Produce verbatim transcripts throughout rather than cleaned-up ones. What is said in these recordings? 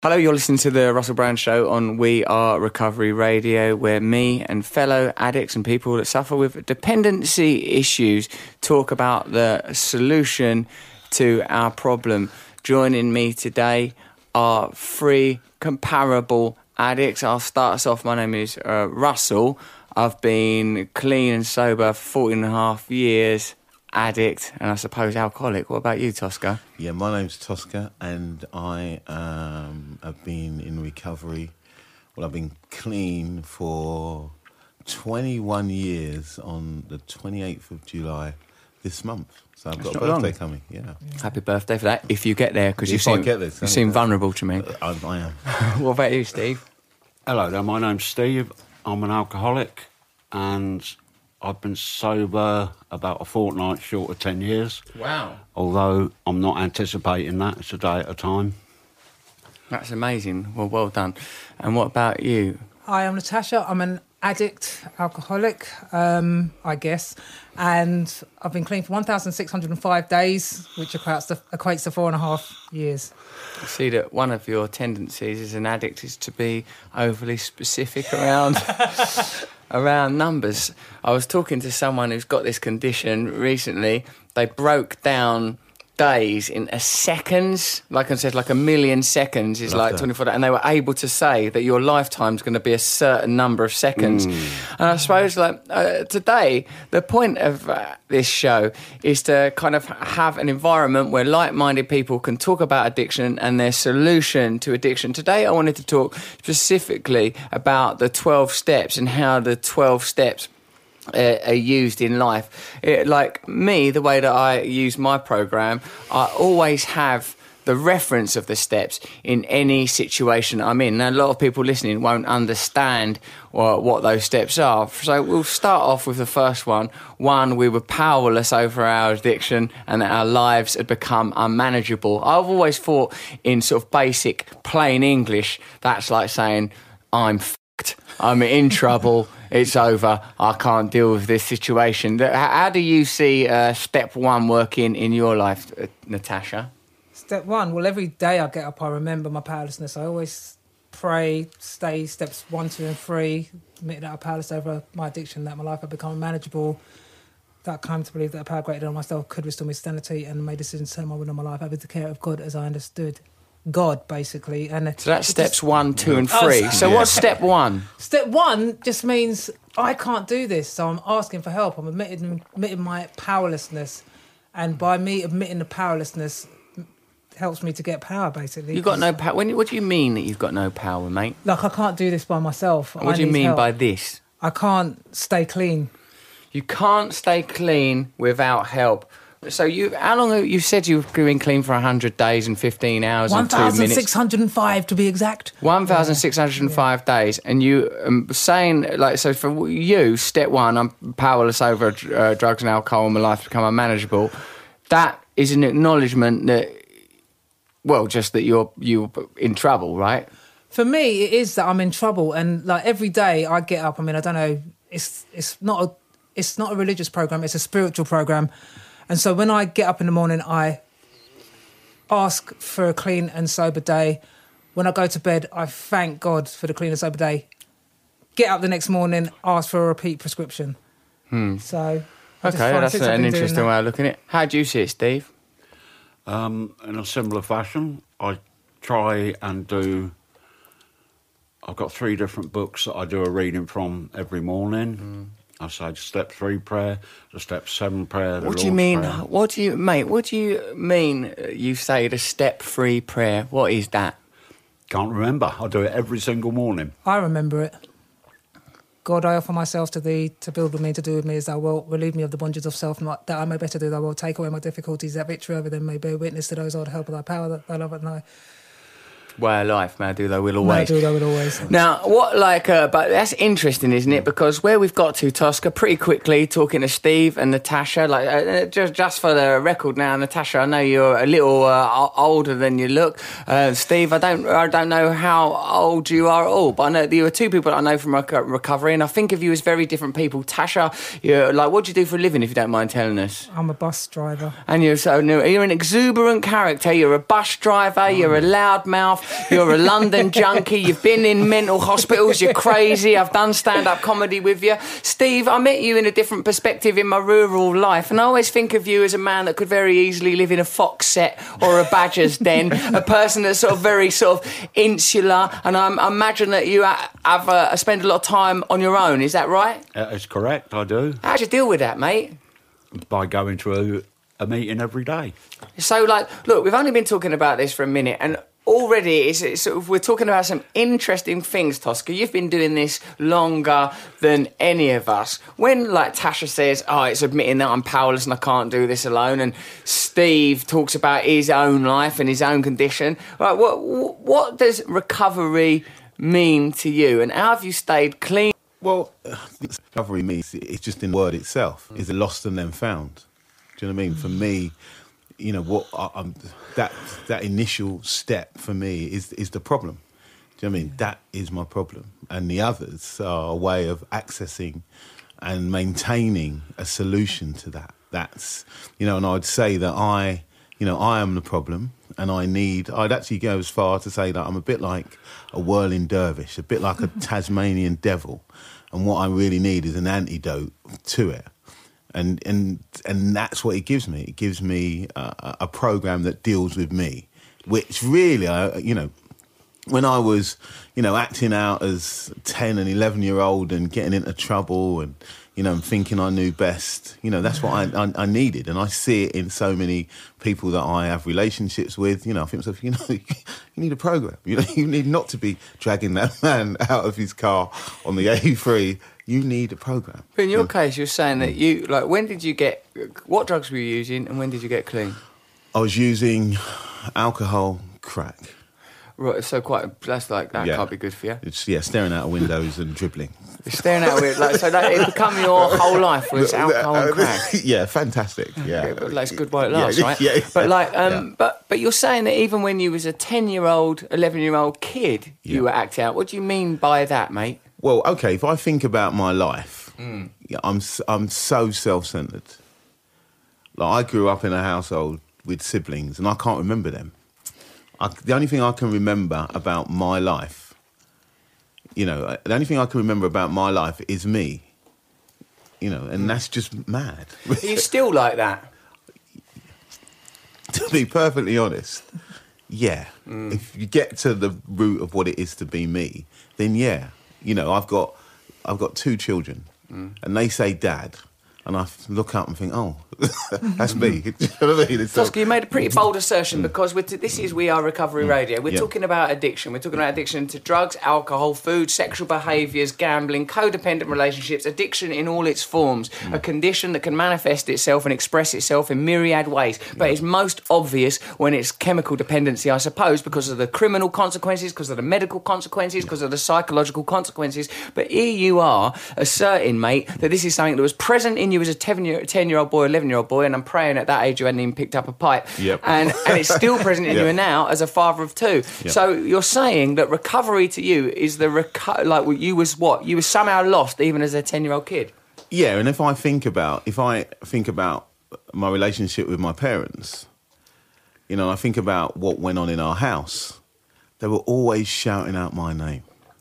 Hello, you're listening to the Russell Brand Show on We Are Recovery Radio, where me and fellow addicts and people that suffer with dependency issues talk about the solution to our problem. Joining me today are three comparable addicts. I'll start us off. My name is uh, Russell. I've been clean and sober for fourteen and a half years. Addict and I suppose alcoholic. What about you, Tosca? Yeah, my name's Tosca and I um, have been in recovery. Well, I've been clean for twenty-one years on the twenty-eighth of July this month. So I've That's got a not birthday long. coming, yeah. yeah. Happy birthday for that, if you get there, because you If I seem, get this, you seem yeah. vulnerable to me. I, I am. What about you, Steve? Hello there, my name's Steve. I'm an alcoholic and I've been sober about a fortnight short of ten years. Wow. Although I'm not anticipating that, it's a day at a time. That's amazing. Well, well done. And what about you? Hi, I'm Natasha. I'm an addict, alcoholic, um, I guess. And I've been clean for one thousand six hundred five days, which equates to, equates to four and a half years. I see that one of your tendencies as an addict is to be overly specific around around numbers. I was talking to someone who's got this condition recently. They broke down days in a seconds, like I said, like a million seconds is Love like that. twenty-four days, and they were able to say that your lifetime's going to be a certain number of seconds. Mm. And I suppose, like uh, today, the point of uh, this show is to kind of have an environment where like-minded people can talk about addiction and their solution to addiction. Today, I wanted to talk specifically about the twelve steps and how the twelve steps Uh, are used in life. It, like me, the way that I use my program, I always have the reference of the steps in any situation I'm in. Now, a lot of people listening won't understand what, what those steps are. So we'll start off with the first one. One, we were powerless over our addiction and that our lives had become unmanageable. I've always thought in sort of basic, plain English, that's like saying, I'm f***ed, I'm in trouble, it's over, I can't deal with this situation. How do you see uh, step one working in your life, uh, Natasha? Step one, well, every day I get up, I remember my powerlessness. I always pray, stay steps one, two and three, admit that I'm powerless over my addiction, that my life had become manageable, that I come to believe that a power greater than myself could restore me sanity and made decisions to turn my will on my life over the care of God as I understood God, basically. And So that's steps just, one, two and Oh, three. so- So Yeah. what's step one? Step one just means I can't do this, so I'm asking for help. I'm admitting, admitting my powerlessness, and by me admitting the powerlessness helps me to get power, basically. You've got no power. When, what do you mean that you've got no power, mate? Like, I can't do this by myself. What I do you need mean help. by this? I can't stay clean. You can't stay clean without help. So you, how long have you said you've been clean for one hundred days and fifteen hours and two minutes? one thousand six hundred five to be exact. one thousand six hundred five yeah. days. And you um, saying, like, so for you, step one, I'm powerless over uh, drugs and alcohol and my life become unmanageable. That is an acknowledgement that, well, just that you're, you're in trouble, right? For me, it is that I'm in trouble. And, like, every day I get up, I mean, I don't know, it's it's not a, it's not a religious program, it's a spiritual program. And so when I get up in the morning, I ask for a clean and sober day. When I go to bed, I thank God for the clean and sober day. Get up the next morning, ask for a repeat prescription. Hmm. So, I just Okay, find that's since I've an been doing interesting that- way of looking at it. How do you see it, Steve? Um, in a similar fashion, I try and do... I've got three different books that I do a reading from every morning. Mm. I say step three prayer, the step seven prayer. The What do you Lord's mean? Prayer. What do you, mate? What do you mean? uh, You say the step three prayer. What is that? Can't remember. I do it every single morning. I remember it. God, I offer myself to thee, to build with me, to do with me as thou wilt. Relieve me of the bondages of self, that I may better do thy will. Take away my difficulties, that victory over them may bear witness to those, Lord, help of thy power, that thy love and thy... Way of life, may I do thy will May I always. do thy will always. Now, what, like, uh, but that's interesting, isn't it? Because where we've got to, Tosca, pretty quickly, talking to Steve and Natasha, like, uh, just just for the record now, Natasha, I know you're a little uh, older than you look. Uh, Steve, I don't I don't know how old you are at all, but I know that you are two people that I know from rec- recovery, and I think of you as very different people. Tasha, you're, like, what do you do for a living, if you don't mind telling us? I'm a bus driver. And you're so new. You're an exuberant character. You're a bus driver. You're a loudmouth. You're a London junkie. You've been in mental hospitals. You're crazy. I've done stand-up comedy with you. Steve, I met you in a different perspective in my rural life, and I always think of you as a man that could very easily live in a fox set or a badger's den, a person that's sort of very sort of insular, and I, I imagine that you have uh, spend a lot of time on your own. Is that right? That's correct, I do. How do you deal with that, mate? By going to a, a meeting every day. So, like, look, we've only been talking about this for a minute, and already it's, it's sort of, we're talking about some interesting things, Tosca. You've been doing this longer than any of us. When, like, Tasha says, oh, it's admitting that I'm powerless and I can't do this alone, and Steve talks about his own life and his own condition, like, what, what does recovery mean to you, and how have you stayed clean? Well, recovery means it's just in the word itself. Is it lost and then found? Do you know what I mean? For me, you know what? I, I'm, that that initial step for me is is the problem. Do you know what I mean? That is my problem, and the others are a way of accessing and maintaining a solution to that. That's, you know, and I'd say that I, you know, I am the problem, and I need. I'd actually go as far to say that I'm a bit like a whirling dervish, a bit like a Tasmanian devil, and what I really need is an antidote to it. And and and that's what it gives me. It gives me a, a program that deals with me, which really, I, you know, when I was, you know, acting out as ten and eleven year old and getting into trouble and, you know, and thinking I knew best, you know, that's what I, I, I needed. And I see it in so many people that I have relationships with. You know, I think to myself, you know, you need a program. You know, you need not to be dragging that man out of his car on the A three. You need a program. But in your yeah. case, you're saying that you, like, when did you get, what drugs were you using and when did you get clean? I was using alcohol, crack. Right, so quite, that's like, that yeah. can't be good for you. It's, yeah, staring out of windows and dribbling. Staring out of windows, like, so that it become your whole life was alcohol and crack. Yeah, fantastic, yeah. yeah but that's good while it lasts, yeah, right? Yeah, yeah, but like, um, yeah. but but you're saying that even when you was a ten-year-old, eleven-year-old kid, yeah. you were acting out. What do you mean by that, mate? Well, okay, if I think about my life, mm. yeah, I'm I'm so self-centred. Like, I grew up in a household with siblings, and I can't remember them. I, the only thing I can remember about my life, you know, the only thing I can remember about my life is me. You know, and mm. that's just mad. Are you still like that? To be perfectly honest, yeah. Mm. If you get to the root of what it is to be me, then yeah. You know, I've got, I've got two children, mm. and they say "Dad," and I look up and think, "Oh, that's me." Do you know what I mean? Tosca, you made a pretty bold assertion because we're t- this is We Are Recovery Radio. We're yeah. talking about addiction. We're talking about addiction to drugs, alcohol, food, sexual behaviours, gambling, codependent relationships, addiction in all its forms, mm. a condition that can manifest itself and express itself in myriad ways, but it's most obvious when it's chemical dependency, I suppose, because of the criminal consequences, because of the medical consequences, because of the psychological consequences. But here you are asserting, mate, that this is something that was present in you as a ten-year-old boy, eleven-year-old boy, and I'm praying at that age you hadn't even picked up a pipe. Yep. And, and it's still present in yep. you now as a father of two. Yep. So you're saying that recovery to you is the, reco- like, you was what? You were somehow lost even as a ten-year-old kid? Yeah, and if I think about, if I think about my relationship with my parents, you know, I think about what went on in our house, they were always shouting out my name.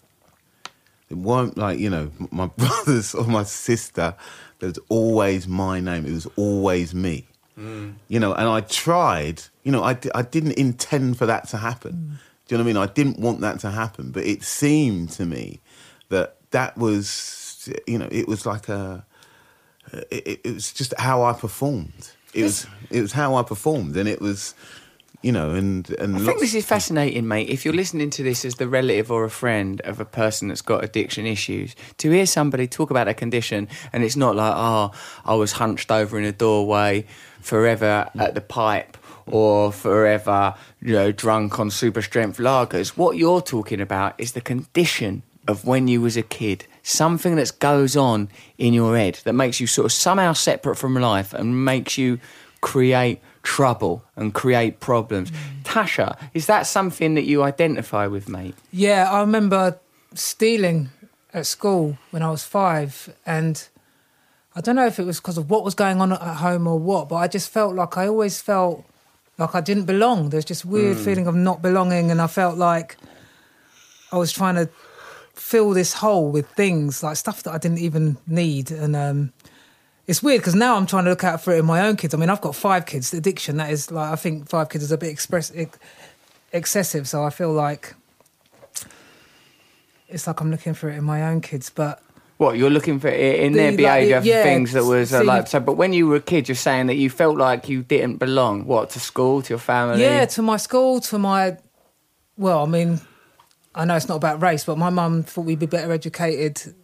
It weren't like, you know, my brothers or my sister, there was always my name. It was always me. Mm. You know, and I tried, you know, I, I didn't intend for that to happen. Mm. Do you know what I mean? I didn't want that to happen, but it seemed to me that that was, you know, it was like a, it, it was just how I performed. It was, it was how I performed, and it was, you know, and... and I think this is fascinating, mate. If you're listening to this as the relative or a friend of a person that's got addiction issues, to hear somebody talk about a condition and it's not like, oh, I was hunched over in a doorway forever at the pipe or forever, you know, drunk on super strength lagers. What you're talking about is the condition of when you was a kid, something that goes on in your head that makes you sort of somehow separate from life and makes you create trouble and create problems. Mm. Tasha, is that something that you identify with, mate? Yeah, I remember stealing at school when I was five, and I don't know if it was because of what was going on at home or what, but I just felt like I always felt Like I didn't belong. There's just weird Mm. feeling of not belonging, and I felt like I was trying to fill this hole with things, like stuff that I didn't even need. And um, it's weird because now I'm trying to look out for it in my own kids. I mean, I've got five kids. The addiction, that is like, I think five kids is a bit express, ex- excessive. So I feel like it's like I'm looking for it in my own kids, but. What, you're looking for it in The, their like, behaviour for yeah, things that was uh, see- like so? But when you were a kid, you're saying that you felt like you didn't belong. What, to school, to your family? Yeah, to my school, to my... Well, I mean, I know it's not about race, but my mum thought we'd be better educated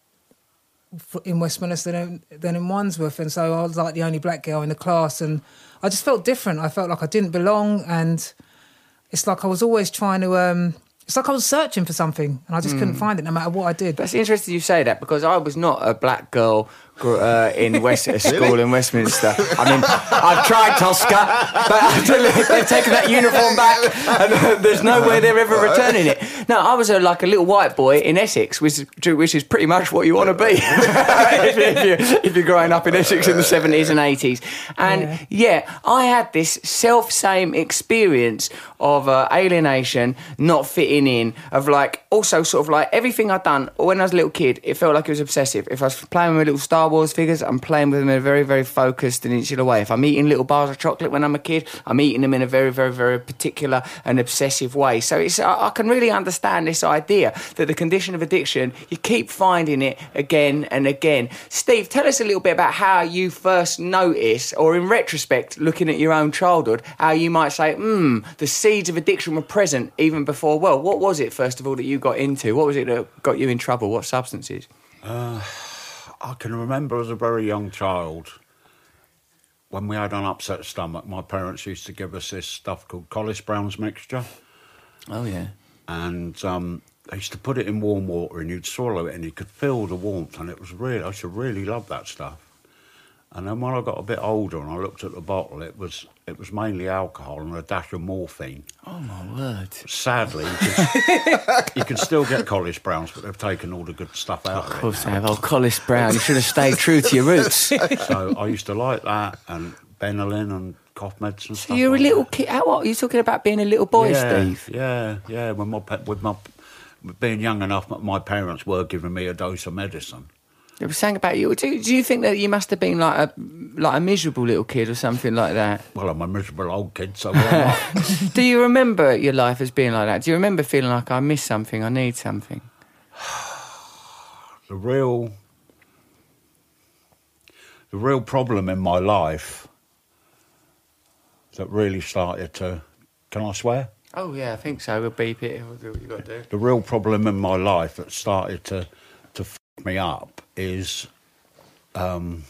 f- in Westminster than, than in Wandsworth. And so I was like the only black girl in the class. And I just felt different. I felt like I didn't belong. And it's like I was always trying to... Um, it's like I was searching for something and I just couldn't find it no matter what I did. That's interesting you say that because I was not a black girl gr- uh, in West at school in Westminster. I mean, I've tried Tosca, but they've taken that uniform back and uh, there's no way they're ever returning it. No, I was a, like a little white boy in Essex, which, which is pretty much what you want to be if, if, you're, if you're growing up in Essex in the seventies and eighties. And yeah, yeah I had this self-same experience of uh, alienation, not fitting in, of like, also sort of like everything I'd done when I was a little kid, it felt like it was obsessive. If I was playing with little Star Wars figures, I'm playing with them in a very, very focused and insular way. If I'm eating little bars of chocolate when I'm a kid, I'm eating them in a very, very, very particular and obsessive way. So it's, I, I can really understand this idea that the condition of addiction, you keep finding it again and again. Steve, tell us a little bit about how you first noticed, or in retrospect, looking at your own childhood, how you might say, hmm, the seeds of addiction were present even before. Well, what was it, first of all, that you got into? What was it that got you in trouble? What substances? Uh, I can remember as a very young child, when we had an upset stomach, my parents used to give us this stuff called Collis Brown's mixture. Oh, yeah. And um, they used to put it in warm water and you'd swallow it and you could feel the warmth, and it was really, I used to really love that stuff. And then when I got a bit older and I looked at the bottle, it was it was mainly alcohol and a dash of morphine. Oh, my word. Sadly, you can, you can still get Collis Browns, but they've taken all the good stuff out of it. Of course they have. Oh, Collis Brown, you should have stayed true to your roots. So I used to like that, and Benylin and cough meds and So stuff. you're a like little that. kid. How old? Are you talking about being a little boy, yeah, Steve? Yeah, yeah. When my, pa- with my being young enough, my parents were giving me a dose of medicine. They were saying about you. Do, do you think that you must have been like a like a miserable little kid or something like that? Well, I'm a miserable old kid, so why not? Do you remember your life as being like that? Do you remember feeling like I miss something, I need something? The real, the real problem in my life that really started to, can I swear? Oh yeah, I think so. We'll beep it. We'll do what you got to do. The real problem in my life that started to to f me up is, um,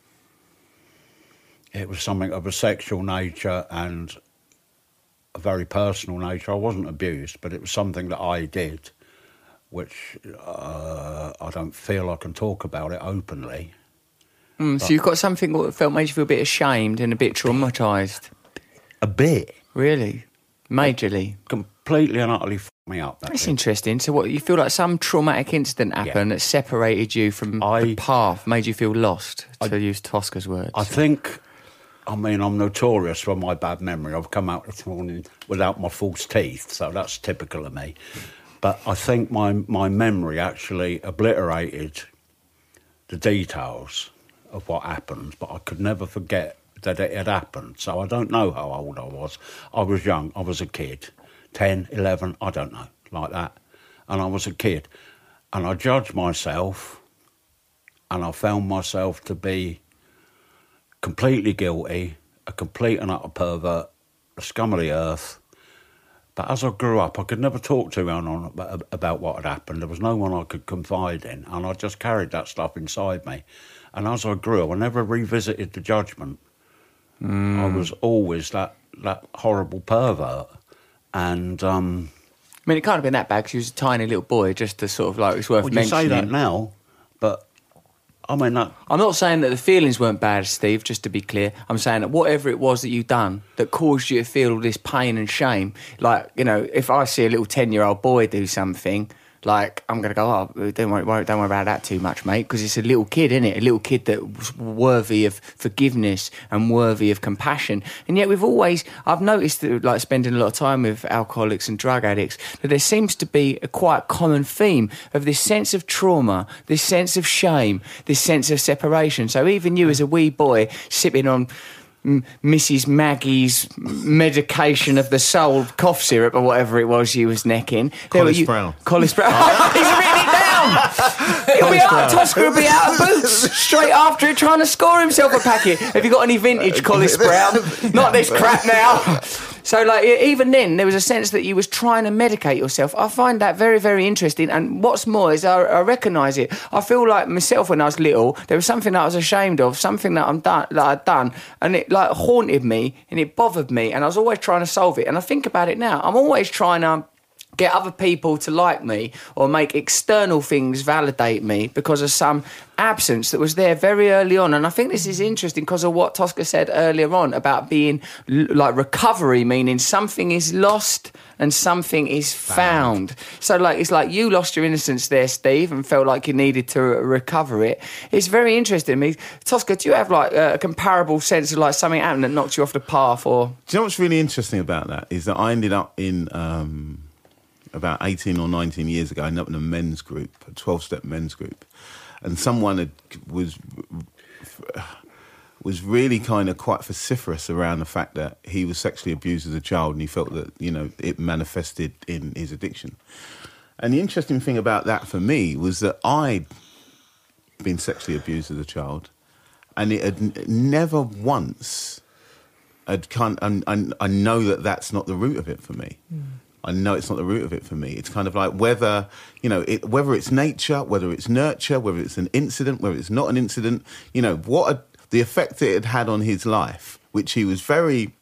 it was something of a sexual nature and a very personal nature. I wasn't abused, but it was something that I did, which uh, I don't feel I can talk about it openly. Mm, so you've got something that felt made you feel a bit ashamed and a bit traumatised. A bit. Really? Majorly? Completely and utterly f me up. That That's did. interesting. So what, you feel like some traumatic incident happened Yeah. that separated you from I- the path, made you feel lost, to I- use Tosca's words. I think, I mean, I'm notorious for my bad memory. I've come out this morning without my false teeth, so that's typical of me. But I think my, my memory actually obliterated the details of what happened, but I could never forget that it had happened. So I don't know how old I was. I was young. I was a kid. ten, eleven, I don't know, like that. And I was a kid. And I judged myself, and I found myself to be completely guilty, a complete and utter pervert, a scum of the earth. But as I grew up, I could never talk to anyone about, about what had happened. There was no one I could confide in, and I just carried that stuff inside me. And as I grew, I never revisited the judgment. Mm. I was always that, that horrible pervert. And, um... I mean, it can't have been that bad because you was a tiny little boy, just to sort of like, it's worth well, you mentioning. say that now, but, I mean, that... I'm not saying that the feelings weren't bad, Steve, just to be clear. I'm saying that whatever it was that you'd done that caused you to feel all this pain and shame, like, you know, if I see a little ten-year-old boy do something, like, I'm going to go, oh, don't worry, worry, don't worry about that too much, mate, because it's a little kid, isn't it? A little kid that was worthy of forgiveness and worthy of compassion. And yet we've always, I've noticed that, like, spending a lot of time with alcoholics and drug addicts, that there seems to be a quite common theme of this sense of trauma, this sense of shame, this sense of separation. So even you as a wee boy sipping on Missus Maggie's medication of the soul, cough syrup or whatever it was you was necking. Collis Brown. Collis Brown. He's written it down. He'll be out, Tosca will be out of boots straight after it, trying to score himself a packet. Have you got any vintage Collis Brown? Not this crap now. So, like, even then, there was a sense that you was trying to medicate yourself. I find that very, very interesting. And what's more is I, I recognise it. I feel like myself when I was little, there was something that I was ashamed of, something that I'm done, that I'd done, and it like haunted me and it bothered me, and I was always trying to solve it. And I think about it now. I'm always trying to get other people to like me or make external things validate me because of some absence that was there very early on. And I think this is interesting because of what Tosca said earlier on about being like recovery, meaning something is lost and something is found. found. So like it's like you lost your innocence there, Steve, and felt like you needed to recover it. It's very interesting. I mean, Tosca, do you have like a comparable sense of like something happened that knocked you off the path? Or do you know what's really interesting about that is that I ended up in um about eighteen or nineteen years ago, I ended up in a men's group, a twelve-step men's group. And someone had, was was really kind of quite vociferous around the fact that he was sexually abused as a child and he felt that, you know, it manifested in his addiction. And the interesting thing about that for me was that I'd been sexually abused as a child and it had never once, had kind and, and I know that that's not the root of it for me. Mm. I know it's not the root of it for me. It's kind of like whether, you know, it, whether it's nature, whether it's nurture, whether it's an incident, whether it's not an incident, you know, what a, the effect it had had on his life, which he was very,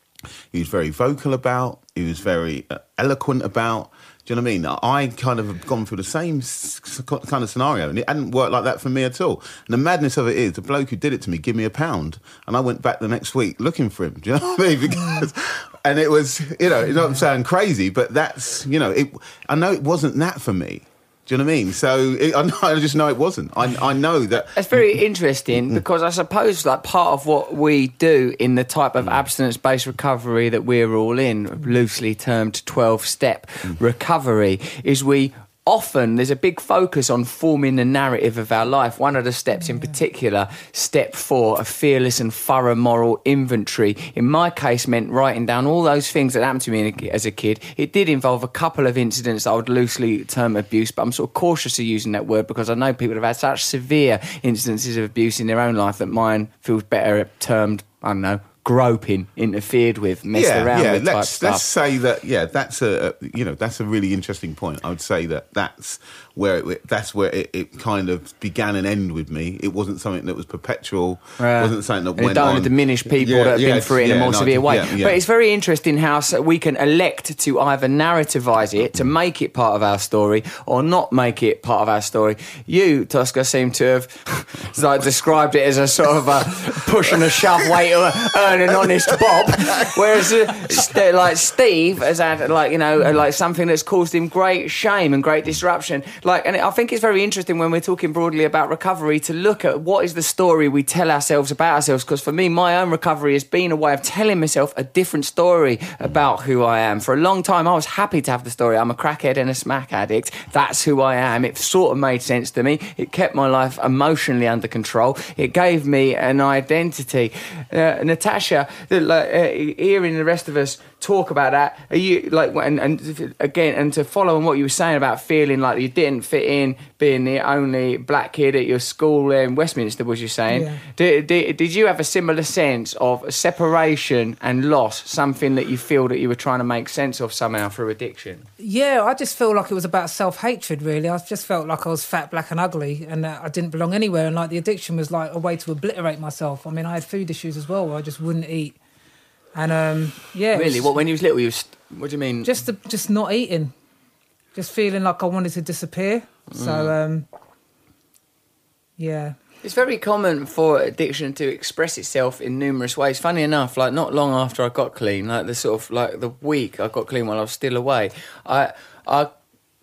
he was very vocal about, he was very uh, eloquent about. Do you know what I mean? I kind of have gone through the same s- kind of scenario, and it hadn't worked like that for me at all. And the madness of it is, the bloke who did it to me gave me a pound, and I went back the next week looking for him. Do you know what I mean? Because, and it was, you know, it doesn't sound crazy, but that's, you know, it. I know it wasn't that for me. Do you know what I mean? So it, I, know, I just know it wasn't. I, I know that. It's very interesting because I suppose like part of what we do in the type of abstinence-based recovery that we're all in, loosely termed twelve-step recovery, is we often, there's a big focus on forming the narrative of our life. One of the steps in particular, step four, a fearless and thorough moral inventory, in my case meant writing down all those things that happened to me as a kid. It did involve a couple of incidents I would loosely term abuse, but I'm sort of cautious of using that word because I know people have had such severe incidences of abuse in their own life that mine feels better termed, I don't know, groping, interfered with, messed yeah, around yeah. with type let's, stuff. Let's say that, yeah, that's a, you know, that's a really interesting point. I would say that that's where it, that's where it, it kind of began and ended with me. It wasn't something that was perpetual. Uh, it wasn't something that and went don't on. want to diminish people yeah, that have yeah, been through it in yeah, a more no, severe way. yeah, yeah. But it's very interesting how so we can elect to either narrativise it, to make it part of our story, or not make it part of our story. You, Tosca, seem to have like, described it as a sort of a push and a shove way to earn an honest bob, whereas uh, st- like Steve has had like you know like something that's caused him great shame and great disruption. Like, and I think it's very interesting when we're talking broadly about recovery to look at what is the story we tell ourselves about ourselves. Because for me, my own recovery has been a way of telling myself a different story about who I am. For a long time, I was happy to have the story. I'm a crackhead and a smack addict. That's who I am. It sort of made sense to me. It kept my life emotionally under control. It gave me an identity. Uh, Natasha, like, uh, hearing the rest of us talk about that, are you like, and, and again, and to follow on what you were saying about feeling like you didn't fit in, being the only black kid at your school in Westminster, was you saying? Yeah. Did, did, did you have a similar sense of separation and loss, something that you feel that you were trying to make sense of somehow through addiction? Yeah, I just feel like it was about self-hatred, really. I just felt like I was fat, black and ugly and that I didn't belong anywhere, and like the addiction was like a way to obliterate myself. I mean, I had food issues as well where I just wouldn't eat. And um, yeah, Really? was, What, when you was little, you was, what do you mean? just to, just not eating, just feeling like I wanted to disappear. Mm. So um, yeah, it's very common for addiction to express itself in numerous ways. Funny enough, like not long after I got clean, like the sort of like the week I got clean while I was still away, I I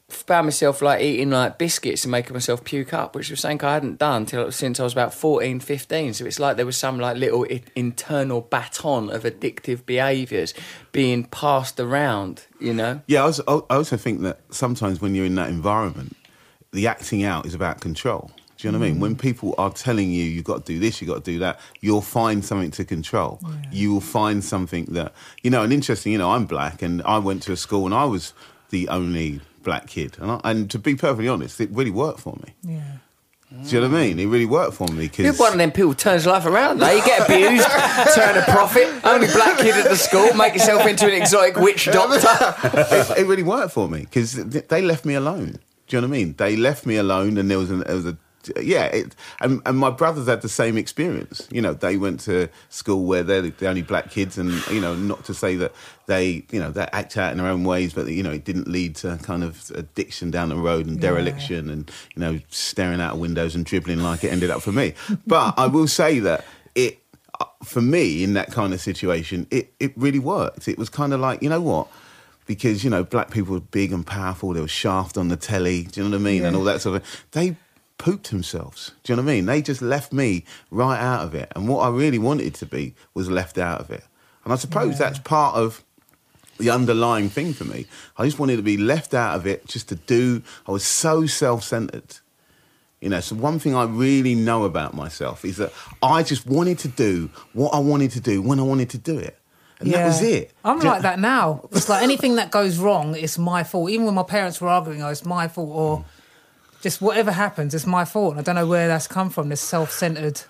found myself like eating like biscuits and making myself puke up, which was something I hadn't done till since I was about fourteen, fifteen. So it's like there was some like little I- internal baton of addictive behaviours being passed around, you know? Yeah, I also, I also think that sometimes when you're in that environment, the acting out is about control. Do you know what I mean? When people are telling you you've got to do this, you've got to do that, you'll find something to control. Yeah. You will find something that, you know, and interesting, you know, I'm black and I went to a school and I was the only black kid. And, I, and to be perfectly honest, it really worked for me. Yeah. Do you know what I mean? It really worked for me. Cause You're one of them people who turns life around, though. You get abused, turn a profit, only black kid at the school, make yourself into an exotic witch doctor. it, it really worked for me because they left me alone. Do you know what I mean? They left me alone and there was, an, there was a Yeah, it, and, and my brothers had the same experience. You know, they went to school where they're the only black kids, and you know, not to say that they, you know, they act out in their own ways, but you know, it didn't lead to kind of addiction down the road and dereliction, yeah. and you know, staring out of windows and dribbling like it ended up for me. But I will say that it, for me, in that kind of situation, it it really worked. It was kind of like, you know what? Because you know, black people were big and powerful. There was Shaft on the telly. Do you know what I mean? Yeah. And all that sort of thing. They pooped themselves. Do you know what I mean? They just left me right out of it. And what I really wanted to be was left out of it. And I suppose yeah. that's part of the underlying thing for me. I just wanted to be left out of it, just to do. I was so self-centered. You know, so one thing I really know about myself is that I just wanted to do what I wanted to do when I wanted to do it. And yeah. that was it. I'm like that now. It's like anything that goes wrong, it's my fault. Even when my parents were arguing, oh, it's my fault, or... Mm. Just whatever happens, it's my fault. I don't know where that's come from, this self-centred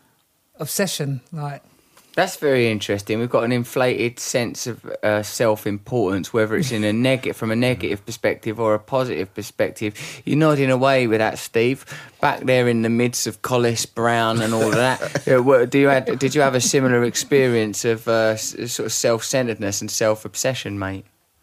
obsession. Like, that's very interesting. We've got an inflated sense of uh, self-importance, whether it's in a negative, from a negative perspective or a positive perspective. You're nodding away with that, Steve. Back there in the midst of Collis Brown and all of that. Do you had, did you have a similar experience of uh, sort of self-centeredness and self-obsession, mate?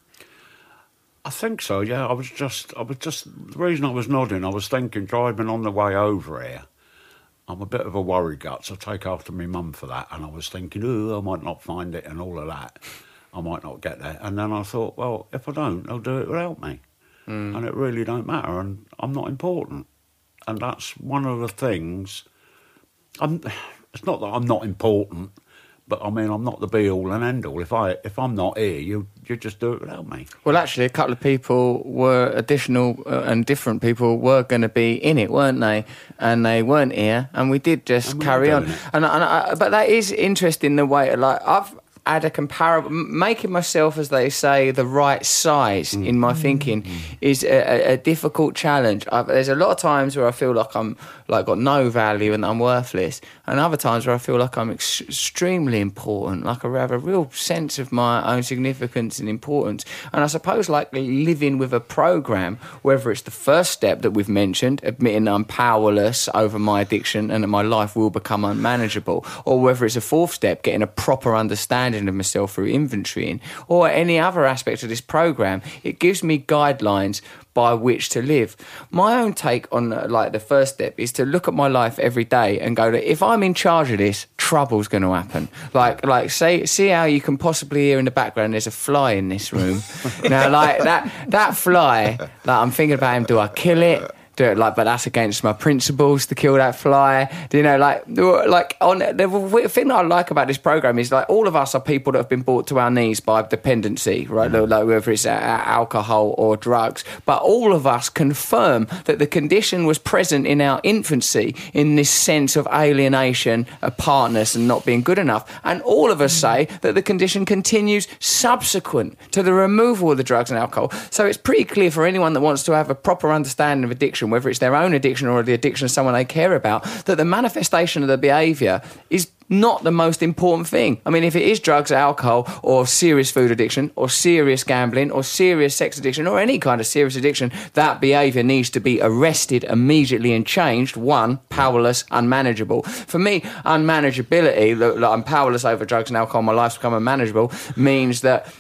I think so, yeah. I was just, I was just, the reason I was nodding, I was thinking, driving on the way over here, I'm a bit of a worry gut, so I take after my mum for that, and I was thinking, oh, I might not find it and all of that. I might not get there. And then I thought, well, if I don't, they'll do it without me. Mm. And it really don't matter, and I'm not important. And that's one of the things, I'm, it's not that I'm not important, but I mean, I'm not the be-all and end-all. If, I, if I'm not here, you you just do it without me. Well, actually, a couple of people were additional uh, and different people were going to be in it, weren't they? And they weren't here, and we did just we carry on. And, and I, but that is interesting, the way, like, I've had a comparable... Making myself, as they say, the right size mm. in my thinking mm. is a, a difficult challenge. I've, there's a lot of times where I feel like I'm like got no value and I'm worthless, and other times where I feel like I'm ex- extremely important, like I have a real sense of my own significance and importance. And I suppose like living with a program, whether it's the first step that we've mentioned, admitting that I'm powerless over my addiction and that my life will become unmanageable, or whether it's a fourth step, getting a proper understanding of myself through inventorying, or any other aspect of this program, it gives me guidelines by which to live. My own take on uh, like the first step is to look at my life every day and go, if I'm in charge of this, trouble's going to happen. Like, like say, see how you can possibly hear in the background there's a fly in this room. Now, like that, that fly, like I'm thinking about him. Do I kill it? Do it like, but that's against my principles to kill that fly. Do you know, like, like on the thing that I like about this program is like all of us are people that have been brought to our knees by dependency, right? Mm. Like whether it's alcohol or drugs, but all of us confirm that the condition was present in our infancy in this sense of alienation, apartness, and not being good enough. And all of us say that the condition continues subsequent to the removal of the drugs and alcohol. So it's pretty clear for anyone that wants to have a proper understanding of addiction, whether it's their own addiction or the addiction of someone they care about, that the manifestation of the behaviour is not the most important thing. I mean, if it is drugs, alcohol, or serious food addiction, or serious gambling, or serious sex addiction, or any kind of serious addiction, that behaviour needs to be arrested immediately and changed. One, powerless, unmanageable. For me, unmanageability, that I'm powerless over drugs and alcohol, my life's become unmanageable, means that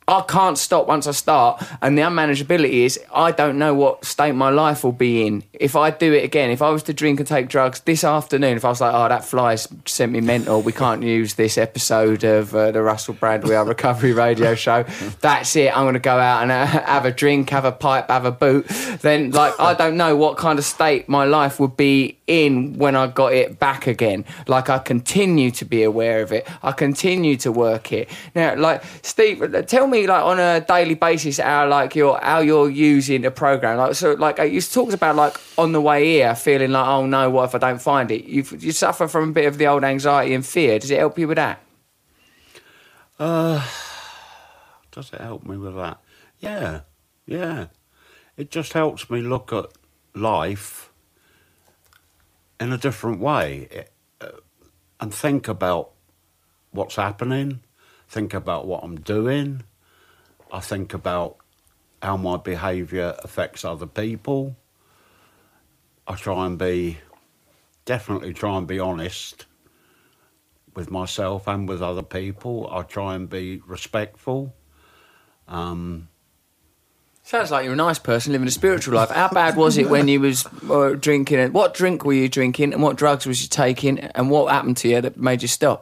I can't stop once I start, and the unmanageability is I don't know what state my life will be in if I do it again. If I was to drink and take drugs this afternoon, if I was like, oh, that fly's sent me mental, we can't use this episode of uh, the Russell Brand We Are Recovery radio show, that's it, I'm going to go out and uh, have a drink, have a pipe, have a boot, then like I don't know what kind of state my life would be in when I got it back again. Like I continue to be aware of it, I continue to work it. Now, like Steve, tell me, like on a daily basis, how like you're how you're using the program. Like so, like you talked about like on the way here, feeling like, oh no, what if I don't find it? You you suffer from a bit of the old anxiety and fear. Does it help you with that? Uh, does it help me with that? Yeah, yeah. It just helps me look at life in a different way it, uh, and think about what's happening. Think about what I'm doing. I think about how my behaviour affects other people. I try and be, definitely try and be honest with myself and with other people. I try and be respectful. Um, Sounds like you're a nice person living a spiritual life. How bad was it when you was uh, drinking? What drink were you drinking and what drugs was you taking and what happened to you that made you stop?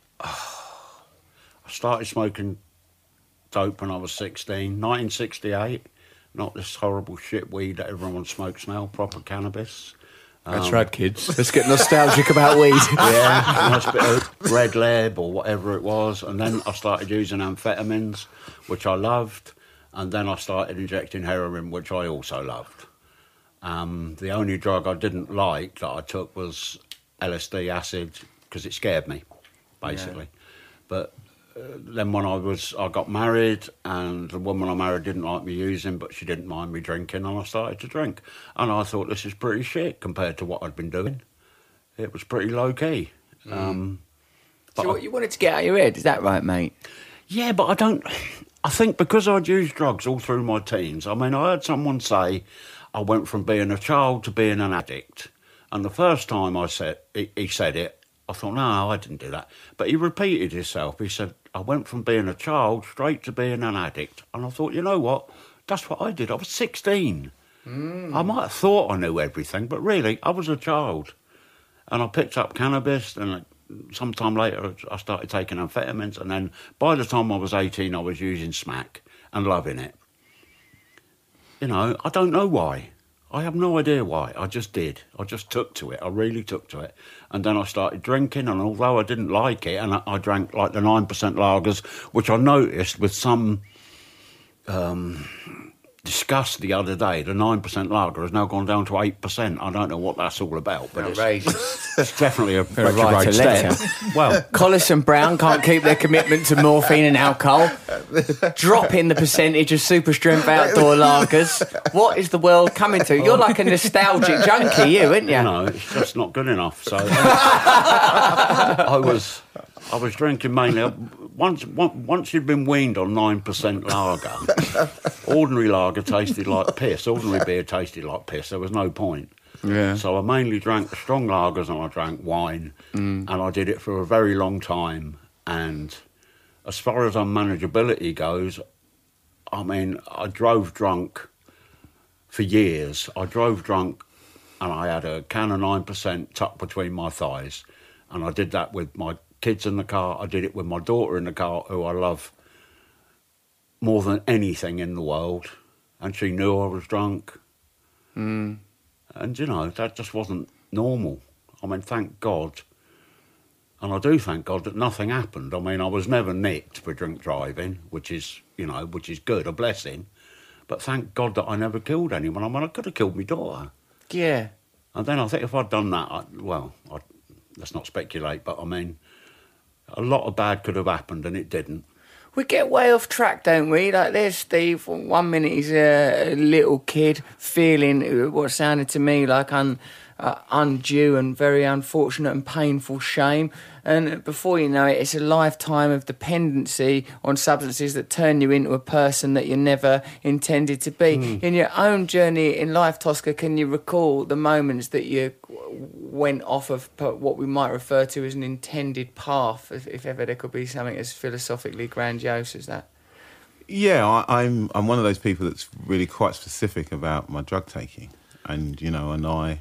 I started smoking dope when I was sixteen, nineteen sixty-eight. Not this horrible shit weed that everyone smokes now, proper cannabis. That's um, right, kids. Let's get nostalgic about weed. Yeah, a nice bit of red lab or whatever it was. And then I started using amphetamines, which I loved. And then I started injecting heroin, which I also loved. Um, the only drug I didn't like that I took was L S D acid, because it scared me, basically. Yeah. But uh, then when I was, I got married, and the woman I married didn't like me using, but she didn't mind me drinking, and I started to drink. And I thought, this is pretty shit compared to what I'd been doing. It was pretty low-key. Mm. Um, so what, I, you wanted to get out of your head, is that right, mate? Yeah, but I don't... I think because I'd used drugs all through my teens, I mean, I heard someone say I went from being a child to being an addict. And the first time I said he, he said it, I thought, no, I didn't do that. But he repeated himself. He said, I went from being a child straight to being an addict. And I thought, you know what? That's what I did. I was sixteen. Mm. I might have thought I knew everything, but really, I was a child. And I picked up cannabis, and sometime later I started taking amphetamines, and then by the time I was eighteen, I was using smack and loving it. You know, I don't know why. I have no idea why. I just did. I just took to it. I really took to it. And then I started drinking, and although I didn't like it, and I, I drank like the nine percent lagers, which I noticed with some um, disgust the other day, the nine percent lager has now gone down to eight percent. I don't know what that's all about, but it's, it's definitely a retrograde step. Well, Collis and Brown can't keep their commitment to morphine and alcohol. Dropping the percentage of super strength outdoor lagers. What is the world coming to? You're like a nostalgic junkie, you, aren't you? No, it's just not good enough. So I was, I was drinking mainly. Once, once you'd been weaned on nine percent lager, ordinary lager tasted like piss. Ordinary beer tasted like piss. There was no point. Yeah. So I mainly drank the strong lagers, and I drank wine, mm. and I did it for a very long time. And as far as unmanageability goes, I mean, I drove drunk for years. I drove drunk, and I had a can of nine percent tucked between my thighs, and I did that with my kids in the car. I did it with my daughter in the car, who I love more than anything in the world, and she knew I was drunk. Mm. And, you know, that just wasn't normal. I mean, thank God, and I do thank God that nothing happened. I mean, I was never nicked for drink driving, which is, you know, which is good, a blessing. But thank God that I never killed anyone. I mean, I could have killed my daughter. Yeah. And then I think if I'd done that, I, well, I, let's not speculate, but I mean, a lot of bad could have happened, and it didn't. We get way off track, don't we? Like, there's Steve. One minute he's a little kid feeling what sounded to me like un, uh, undue and very unfortunate and painful shame. And before you know it, it's a lifetime of dependency on substances that turn you into a person that you never intended to be. Mm. In your own journey in life, Tosca, can you recall the moments that you went off of what we might refer to as an intended path, if, if ever there could be something as philosophically grandiose as that? Yeah, I, I'm I'm one of those people that's really quite specific about my drug taking, and you know, and I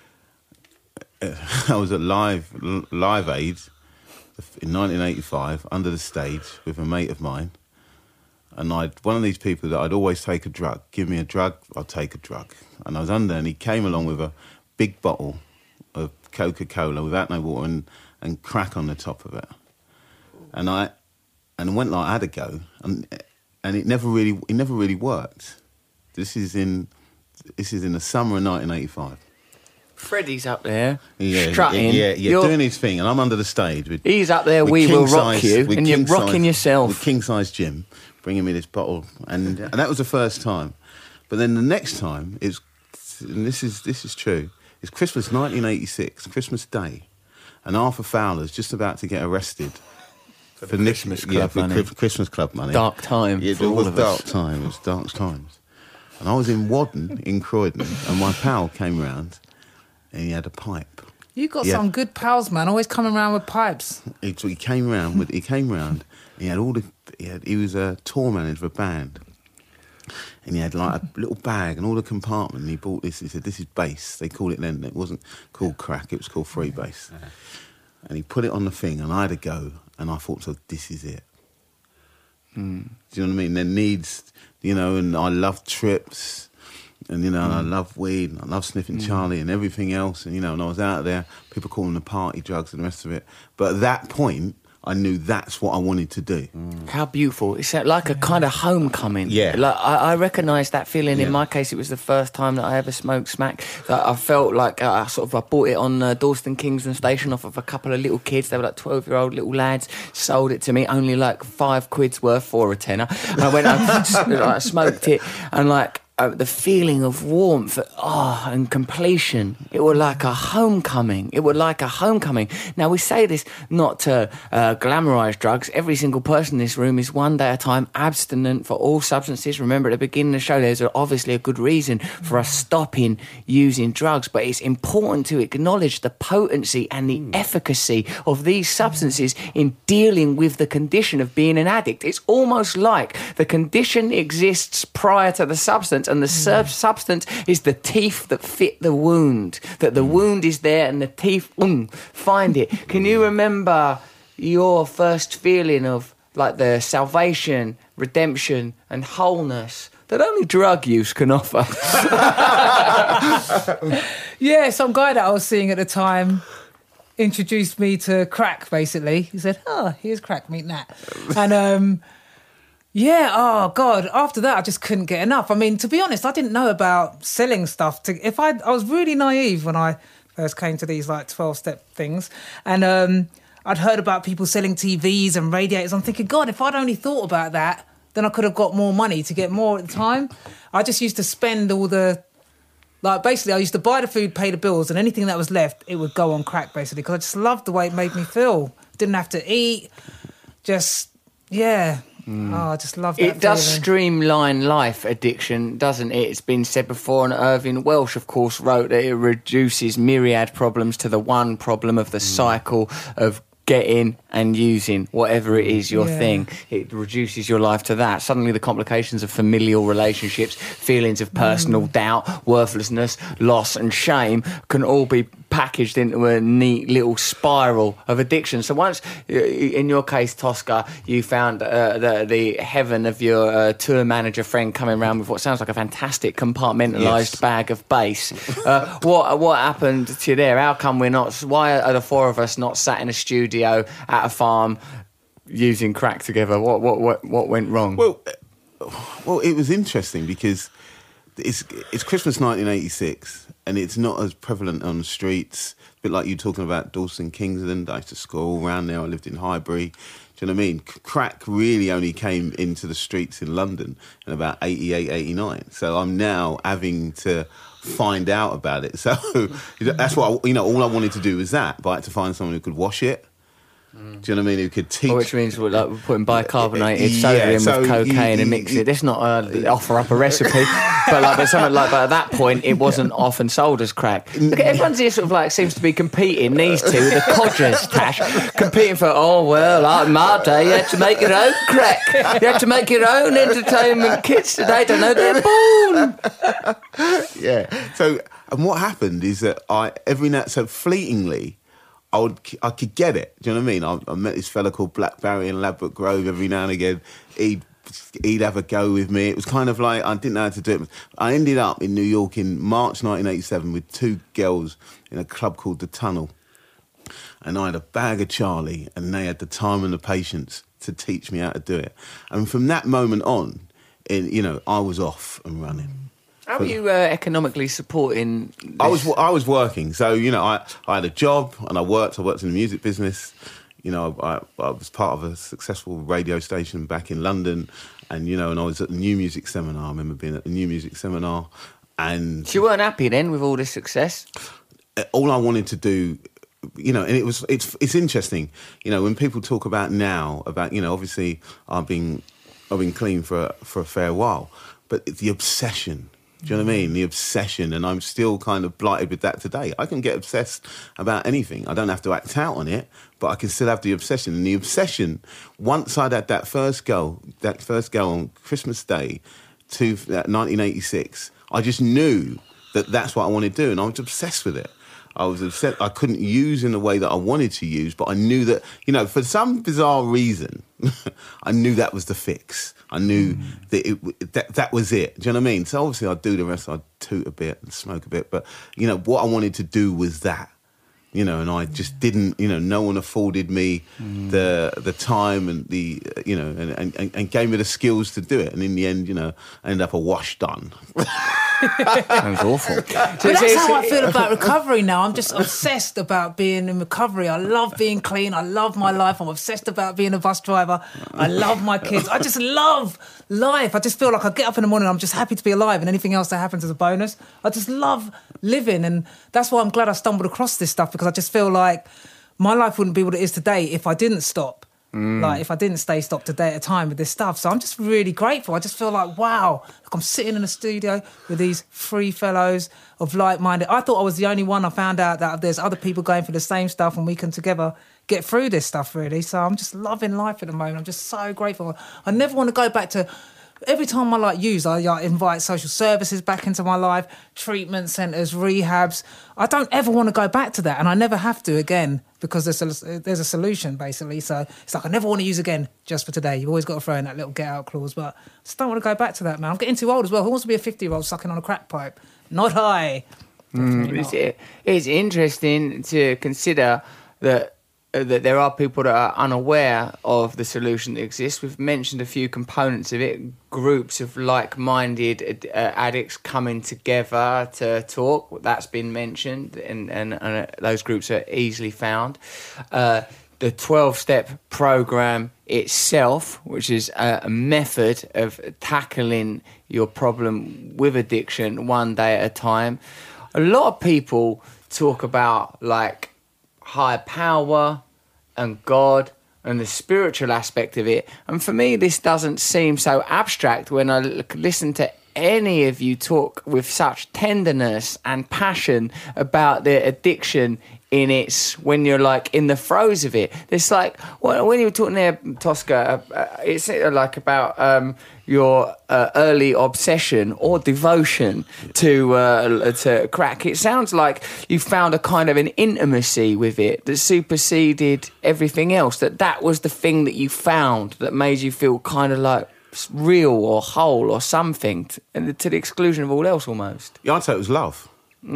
I was at Live Live Aid in nineteen eighty-five under the stage with a mate of mine, and I'd one of these people that I'd always take a drug. Give me a drug, I'll take a drug. And I was under, and he came along with a big bottle of Coca-Cola without no water and, and crack on the top of it, and I and went like I had a go and. And it never really, it never really worked. This is in, this is in the summer of nineteen eighty-five. Freddie's up there, yeah, strutting. Yeah, yeah, You're, doing his thing, and I'm under the stage. With, he's up there. with We will rock size, you, and you're rocking size, yourself. With king size Jim, bringing me this bottle, and and that was the first time. But then the next time is, and this is this is true. It's Christmas nineteen eighty-six, Christmas Day, and Arthur Fowler's just about to get arrested. For the Christmas Club yeah, for money. Christmas Club money. Dark time Yeah, for it all was of dark us. time. It was dark times. And I was in Wadden, in Croydon, and my pal came round, and he had a pipe. You got Yeah. some good pals, man. Always coming around with pipes. He, he came round with. He came round. He had all the. He, had, he was a tour manager of a band, and he had like a little bag and all the compartment. And he bought this. He said, "This is bass." They called it then. It wasn't called crack. It was called free bass. And he put it on the thing, and I had a go, and I thought, "So this is it." Mm. Do you know what I mean? There needs, you know, and I love trips, and you know, and I love weed, and I love sniffing Charlie and everything else, and you know, and I was out there, people calling the party drugs and the rest of it. But at that point, I knew that's what I wanted to do. How beautiful. It's like a kind of homecoming. Yeah. Like I, I recognise that feeling. Yeah. In my case, it was the first time that I ever smoked smack. That I felt like uh, I sort of I bought it on uh, Dalston Kingston Station off of a couple of little kids. They were like twelve-year-old little lads. Sold it to me, only like five quid's worth for a tenner. And I went, I, I smoked it, and like, Uh, the feeling of warmth, oh, and completion. It was like a homecoming. It was like a homecoming. Now, we say this not to uh, glamorise drugs. Every single person in this room is one day at a time abstinent for all substances. Remember, at the beginning of the show, there's obviously a good reason for us stopping using drugs, but it's important to acknowledge the potency and the efficacy of these substances in dealing with the condition of being an addict. It's almost like the condition exists prior to the substance, and the sub- substance is the teeth that fit the wound, that the wound is there and the teeth mm, find it. Can you remember your first feeling of like the salvation, redemption and wholeness that only drug use can offer? Yeah, some guy that I was seeing at the time introduced me to crack, basically. He said, oh, here's crack, meet Nat. And, um... yeah, oh God! After that, I just couldn't get enough. I mean, to be honest, I didn't know about selling stuff. To if I, I was really naive when I first came to these like twelve-step things, and um, I'd heard about people selling T Vs and radiators. I'm thinking, God, if I'd only thought about that, then I could have got more money to get more at the time. I just used to spend all the, like basically, I used to buy the food, pay the bills, and anything that was left, it would go on crack basically because I just loved the way it made me feel. Didn't have to eat, just yeah. Mm. Oh, I just love that. It does feeling. streamline life, addiction, doesn't it? It's been said before, and Irving Welsh, of course, wrote that it reduces myriad problems to the one problem of the mm. cycle of getting and using whatever it is your yeah. thing. It reduces your life to that. Suddenly the complications of familial relationships, feelings of personal mm. doubt, worthlessness, loss and shame can all be packaged into a neat little spiral of addiction. So once, in your case, Tosca, you found uh, the, the heaven of your uh, tour manager friend coming around with what sounds like a fantastic compartmentalised yes. bag of bass. Uh, what what happened to you there? How come we're not, why are the four of us not sat in a studio at a farm using crack together? What what what, what went wrong? Well, well, it was interesting because it's it's Christmas nineteen eighty-six, and it's not as prevalent on the streets. A bit like you talking about Dalston Kingsland. I used to school around there. I lived in Highbury. Do you know what I mean? Crack really only came into the streets in London in about eighty-eight, eighty-nine. So I'm now having to find out about it. So that's what I, you know. All I wanted to do was that, but I had to find someone who could wash it. Do you know what I mean? Who could teach? Which means we're like we're putting bicarbonated Yeah, soda in so with cocaine you- and mix it. That's not uh, offer up a recipe, but like, but something like, but at that point, it wasn't often sold as crack. Look, everyone's here sort of like seems to be competing. These two, the codgers, Tash, competing for. Oh well, like my day, you had to make your own crack. You had to make your own entertainment. Kids today don't know they're born. Yeah. So, and what happened is that I every now so fleetingly, I would I could get it. Do you know what I mean? I, I met this fella called Black Barry in Ladbroke Grove every now and again. He'd he'd have a go with me. It was kind of like I didn't know how to do it. I ended up in New York in March nineteen eighty-seven with two girls in a club called The Tunnel, and I had a bag of Charlie, and they had the time and the patience to teach me how to do it. And from that moment on, in you know, I was off and running. How are you uh, economically supporting this? I was I was working, so you know I, I had a job and I worked. I worked in the music business. You know, I, I was part of a successful radio station back in London, and you know, and I was at the New Music Seminar. I remember being at the New Music Seminar, and So you weren't happy then with all this success? all I wanted to do, you know, and it was it's it's interesting, you know, when people talk about now about you know, obviously I've been I've been clean for for a fair while, but it's the obsession. Do you know what I mean? The obsession, and I'm still kind of blighted with that today. I can get obsessed about anything. I don't have to act out on it, but I can still have the obsession. And the obsession, once I'd had that first go, that first go on Christmas Day, to nineteen eighty-six, I just knew that that's what I wanted to do, and I was obsessed with it. I was upset. I couldn't use in the way that I wanted to use, but I knew that, you know, for some bizarre reason, I knew that was the fix. I knew mm. that, it, that that was it. Do you know what I mean? So obviously I'd do the rest. I'd toot a bit and smoke a bit. But, you know, what I wanted to do was that, you know, and I just didn't, you know, no one afforded me mm. the the time and the, you know, and, and, and gave me the skills to do it. And in the end, you know, I ended up a wash done. That was awful. So But that's how I feel about recovery now. I'm just obsessed about being in recovery. I love being clean. I love my life. I'm obsessed about being a bus driver. I love my kids. I just love life. I just feel like I get up in the morning, I'm just happy to be alive, and anything else that happens is a bonus. I just love living, and that's why I'm glad I stumbled across this stuff, because I just feel like my life wouldn't be what it is today if I didn't stop. Mm. Like, if I didn't stay stopped a day at a time with this stuff. So I'm just really grateful. I just feel like, wow, like I'm sitting in a studio with these three fellows of like-minded. I thought I was the only one. I found out that there's other people going through the same stuff, and we can together get through this stuff, really. So I'm just loving life at the moment. I'm just so grateful. I never want to go back to... Every time I like use, I like, invite social services back into my life, treatment centres, rehabs. I don't ever want to go back to that, and I never have to again, because there's a, there's a solution, basically. So it's like I never want to use again just for today. You've always got to throw in that little get-out clause, but I just don't want to go back to that, man. I'm getting too old as well. Who wants to be a fifty-year-old sucking on a crack pipe? Not I. Mm, it's, it's interesting to consider that uh, that there are people that are unaware of the solution that exists. We've mentioned a few components of it, groups of like-minded uh, addicts coming together to talk. That's been mentioned, and, and, and uh, those groups are easily found. Uh, the twelve-step program itself, which is a, a method of tackling your problem with addiction one day at a time. A lot of people talk about, like, higher power and God and the spiritual aspect of it. And for me, this doesn't seem so abstract when I l- listen to any of you talk with such tenderness and passion about the addiction in its, when you're like in the throes of it. It's like, well, when you were talking there, Tosca, uh, it's like about um, your uh, early obsession or devotion to uh, to crack. It sounds like you found a kind of an intimacy with it that superseded everything else, that that was the thing that you found that made you feel kind of like real or whole or something, to, and to the exclusion of all else almost. Yeah, I'd say it was love.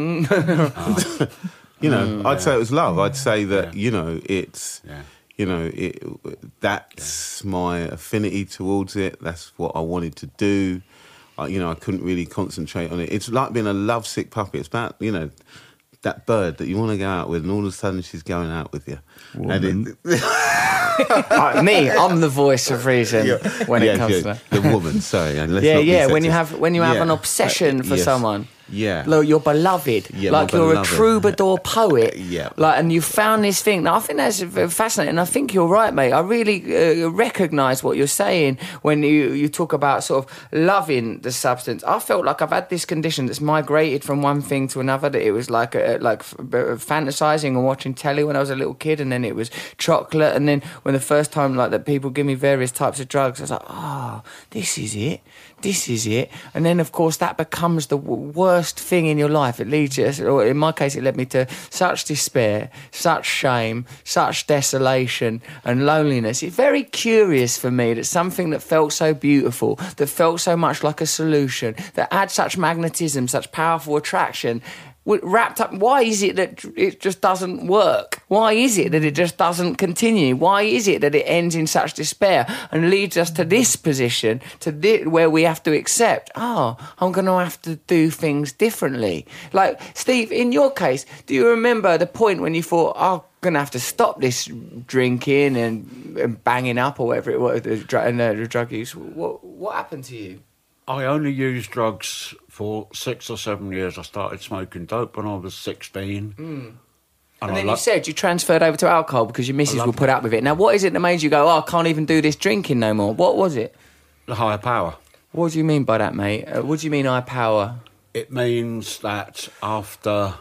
oh. You know, mm, I'd yeah. say it was love. I'd say that, yeah. you know, it's, yeah. you know, it, that's yeah. my affinity towards it. That's what I wanted to do. I, you know, I couldn't really concentrate on it. It's like being a lovesick puppy. It's about, you know, that bird that you want to go out with, and all of a sudden she's going out with you. Woman. And it, uh, me, I'm the voice of reason yeah. when yes, it comes yes. to that. The woman, sorry. Yeah, yeah. When you have when you have yeah. an obsession for yes. someone. Yeah. Like you're beloved. Yeah, like my you're beloved. a troubadour poet. Yeah. Like, and you found this thing. Now, I think that's fascinating. I think you're right, mate. I really uh, recognise what you're saying when you, you talk about sort of loving the substance. I felt like I've had this condition that's migrated from one thing to another, that it was like a, like f- fantasising and watching telly when I was a little kid, and then it was chocolate, and then when the first time like that people give me various types of drugs, I was like, oh, this is it. This is it. And then, of course, that becomes the w- worst thing in your life. It leads you, or in my case, it led me to such despair, such shame, such desolation and loneliness. It's very curious for me that something that felt so beautiful, that felt so much like a solution, that had such magnetism, such powerful attraction, wrapped up. Why is it that it just doesn't work? Why is it that it just doesn't continue? Why is it that it ends in such despair and leads us to this position, to this, where we have to accept, oh, I'm going to have to do things differently? Like, Steve, in your case, do you remember the point when you thought, oh, I'm going to have to stop this drinking and, and banging up or whatever it was, the drug, and the drug use? What, what happened to you? I only used drugs for six or seven years. I started smoking dope when I was sixteen. Mm. And, And then lo- you said you transferred over to alcohol because your missus I will love put up with it. Now, what is it that made you go, oh, I can't even do this drinking no more? What was it? the higher power. What do you mean by that, mate? Uh, what do you mean high power? It means that after oh,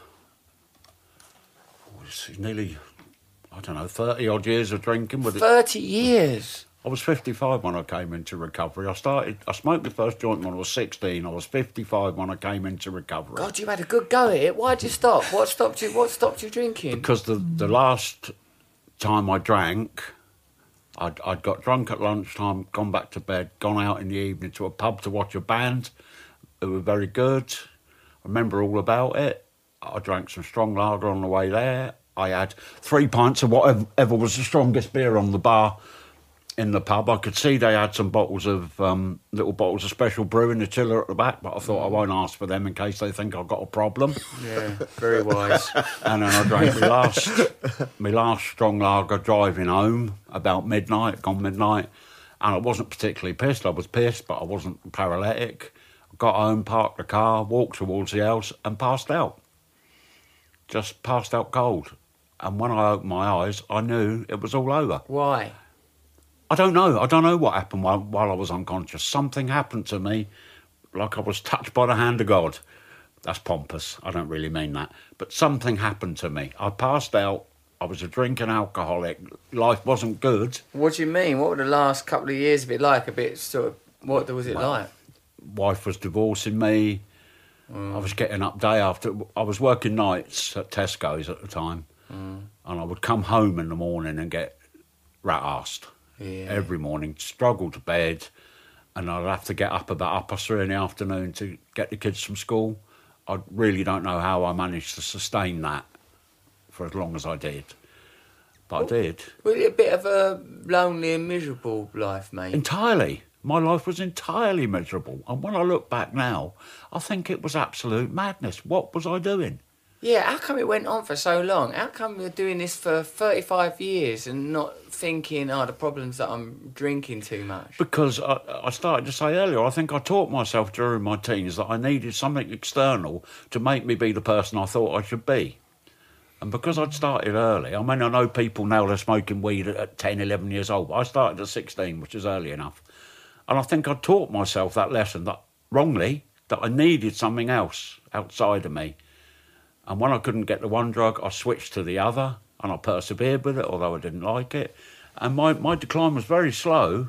it's nearly, I don't know, thirty odd years of drinking. With it, thirty years. I was fifty-five when I came into recovery. I started. I smoked the first joint when I was sixteen. I was fifty-five when I came into recovery. God, you had a good go at it. Why'd you stop? What stopped you? What stopped you drinking? Because the the last time I drank, I'd, I'd got drunk at lunchtime, gone back to bed, gone out in the evening to a pub to watch a band who were very good. I remember all about it. I drank some strong lager on the way there. I had three pints of whatever was the strongest beer on the bar in the pub. I could see they had some bottles of, um, little bottles of special brew in the chiller at the back, but I thought I won't ask for them in case they think I've got a problem. Yeah, very wise. And then I drank my last, my last strong lager driving home about midnight, gone midnight, and I wasn't particularly pissed. I was pissed, but I wasn't paralytic. I got home, parked the car, walked towards the house and passed out. Just passed out cold. And when I opened my eyes, I knew it was all over. Why? I don't know. I don't know what happened while, while I was unconscious. Something happened to me like I was touched by the hand of God. That's pompous. I don't really mean that. But something happened to me. I passed out. I was a drinking alcoholic. Life wasn't good. What do you mean? What were the last couple of years of it like? A bit sort of, what was it Well, like? Wife was divorcing me. Mm. I was getting up day after. I was working nights at Tesco's at the time. Mm. And I would come home in the morning and get rat-arsed. Yeah. Every morning, struggle to bed, and I'd have to get up about half past three in the afternoon to get the kids from school. I really don't know how I managed to sustain that for as long as I did, but well, I did. Was it a bit of a lonely and miserable life, mate? Entirely. My life was entirely miserable, and when I look back now, I think it was absolute madness. What was I doing? Yeah, how come it went on for so long? How come you're doing this for thirty-five years and not thinking, oh, the problem's that I'm drinking too much? Because I, I started to say earlier, I think I taught myself during my teens that I needed something external to make me be the person I thought I should be. And because I'd started early, I mean, I know people now they're smoking weed at ten, eleven years old, but I started at sixteen, which is early enough. And I think I taught myself that lesson, that wrongly, that I needed something else outside of me. And when I couldn't get the one drug, I switched to the other, and I persevered with it, although I didn't like it. And my, my decline was very slow.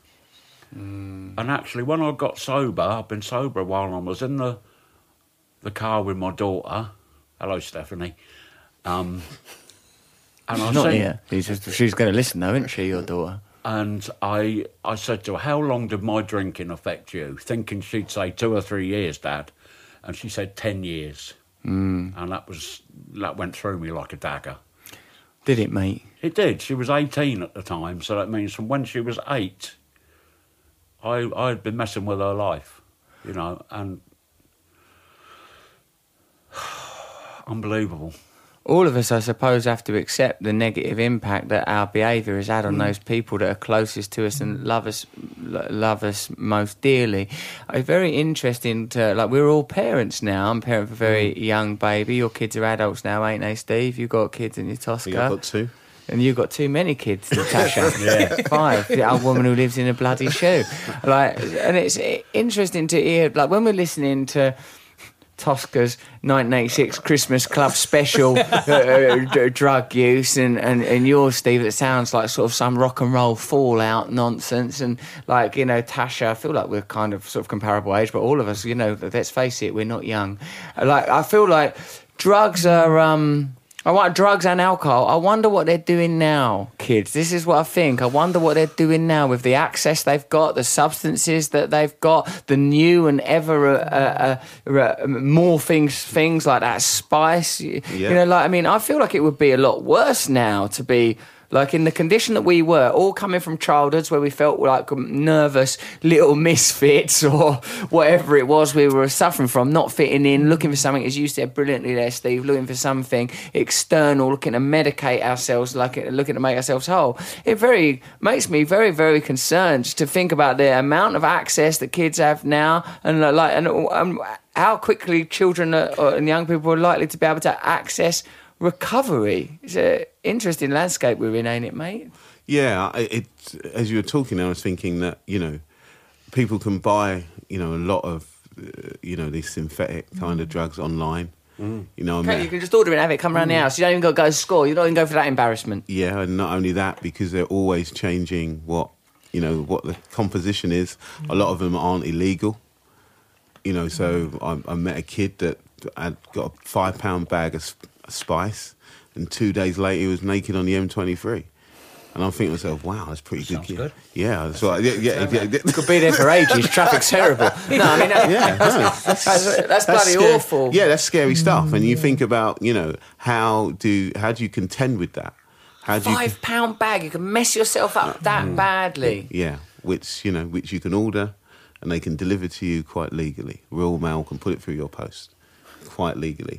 Mm. And actually, when I got sober, I've been sober a while, and I was in the the car with my daughter. Hello, Stephanie. Um, and she's I not said, here. She's, just, she's going to listen, though, isn't she, your daughter? And I, I said to her, how long did my drinking affect you? Thinking she'd say two or three years, Dad. And she said ten years. Mm. And that was that went through me like a dagger. Did it, mate? It did. She was eighteen at the time, so that means from when she was eight, I I'd been messing with her life, you know, and unbelievable. All of us, I suppose, have to accept the negative impact that our behaviour has had on mm. those people that are closest to us and love us lo- love us most dearly. It's very interesting to, like, we're all parents now. I'm a parent of a very young baby. Your kids are adults now, ain't they, Steve? You've got kids in your Tosca. Yeah, I've got two. And you've got too many kids, Natasha. yeah. Five. The old woman who lives in a bloody shoe. Like, and it's interesting to hear, like, when we're listening to Tosca's nineteen eighty-six Christmas Club special uh, d- drug use and, and, and yours, Steve, it sounds like sort of some rock and roll fallout nonsense. And, like, you know, Tasha, I feel like we're kind of sort of comparable age, but all of us, you know, let's face it, we're not young. Like, I feel like drugs are... um I want drugs and alcohol. I wonder what they're doing now, kids. This is what I think. I wonder what they're doing now with the access they've got, the substances that they've got, the new and ever uh, uh, uh, more things, things like that spice. Yeah. You know, like I mean, I feel like it would be a lot worse now to be. Like in the condition that we were, all coming from childhoods where we felt like nervous little misfits or whatever it was we were suffering from, not fitting in, looking for something, as you said brilliantly there, Steve, looking for something external, looking to medicate ourselves, like looking to make ourselves whole. It very makes me very, very concerned to think about the amount of access that kids have now, and like and um, how quickly children are, and young people are likely to be able to access recovery. It's an interesting landscape we're in, ain't it, mate? Yeah, it, as you were talking, I was thinking that, you know, people can buy, you know, a lot of, uh, you know, these synthetic kind of drugs online. Mm. You know, I okay, you can just order it and have it come around mm. the house. You don't even got to go to school. You don't even go for that embarrassment. Yeah, and not only that, because they're always changing what, you know, what the composition is. Mm. A lot of them aren't illegal. You know, so I, I met a kid that had got a five pound bag of spice, and two days later he was naked on the M twenty-three. And I'm thinking to myself, wow, that's pretty good. Kid. Good. Yeah, that's right. Yeah, yeah, yeah, yeah. Could be there for ages. Traffic's terrible. No, I mean, that, yeah, that's, no, that's, that's, that's, that's bloody scary. awful. Yeah, that's scary stuff. And you think about, you know, how do how do you contend with that? How do Five you, pound bag, you can mess yourself up that mm. badly. Yeah, which you know, which you can order, and they can deliver to you quite legally. Royal Mail can put it through your post, quite legally.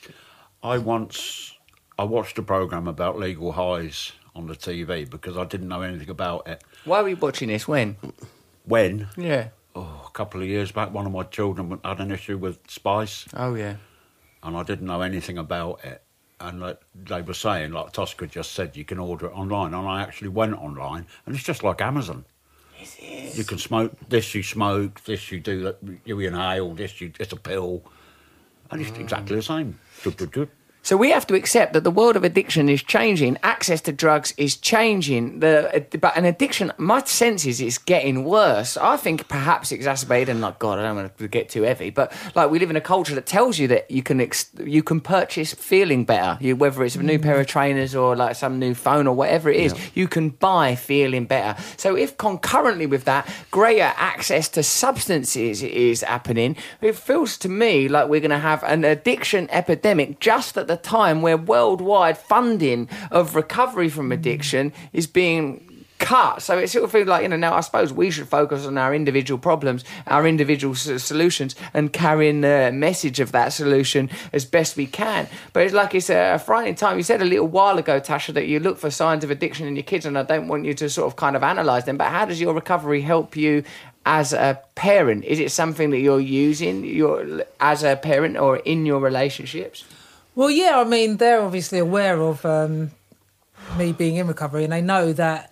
I once I watched a programme about legal highs on the T V because I didn't know anything about it. Why were you watching this? When? When? Yeah. Oh, a couple of years back, one of my children had an issue with spice. Oh, yeah. And I didn't know anything about it. And like, they were saying, like Tosca just said, you can order it online. And I actually went online, and it's just like Amazon. It is. You can smoke, this you smoke, this you do, that you inhale, this you, it's a pill. And it's mm. exactly the same. Good, good, good. So we have to accept that the world of addiction is changing. Access to drugs is changing. The but an addiction, my sense is, it's getting worse. I think perhaps exacerbated. And like God, I don't want to get too heavy, but like we live in a culture that tells you that you can ex- you can purchase feeling better. You, whether it's a new pair of trainers or like some new phone or whatever it is, yeah. you can buy feeling better. So if concurrently with that, greater access to substances is happening, it feels to me like we're going to have an addiction epidemic just at the time where worldwide funding of recovery from addiction is being cut. So it sort of feels like, you know, now I suppose we should focus on our individual problems, our individual s- solutions, and carrying the message of that solution as best we can. But it's like it's a frightening time. You said a little while ago, Tasha, that you look for signs of addiction in your kids, and I don't want you to sort of kind of analyse them, but how does your recovery help you as a parent? Is it something that you're using your, as a parent or in your relationships? Well, yeah, I mean, they're obviously aware of um, me being in recovery, and they know that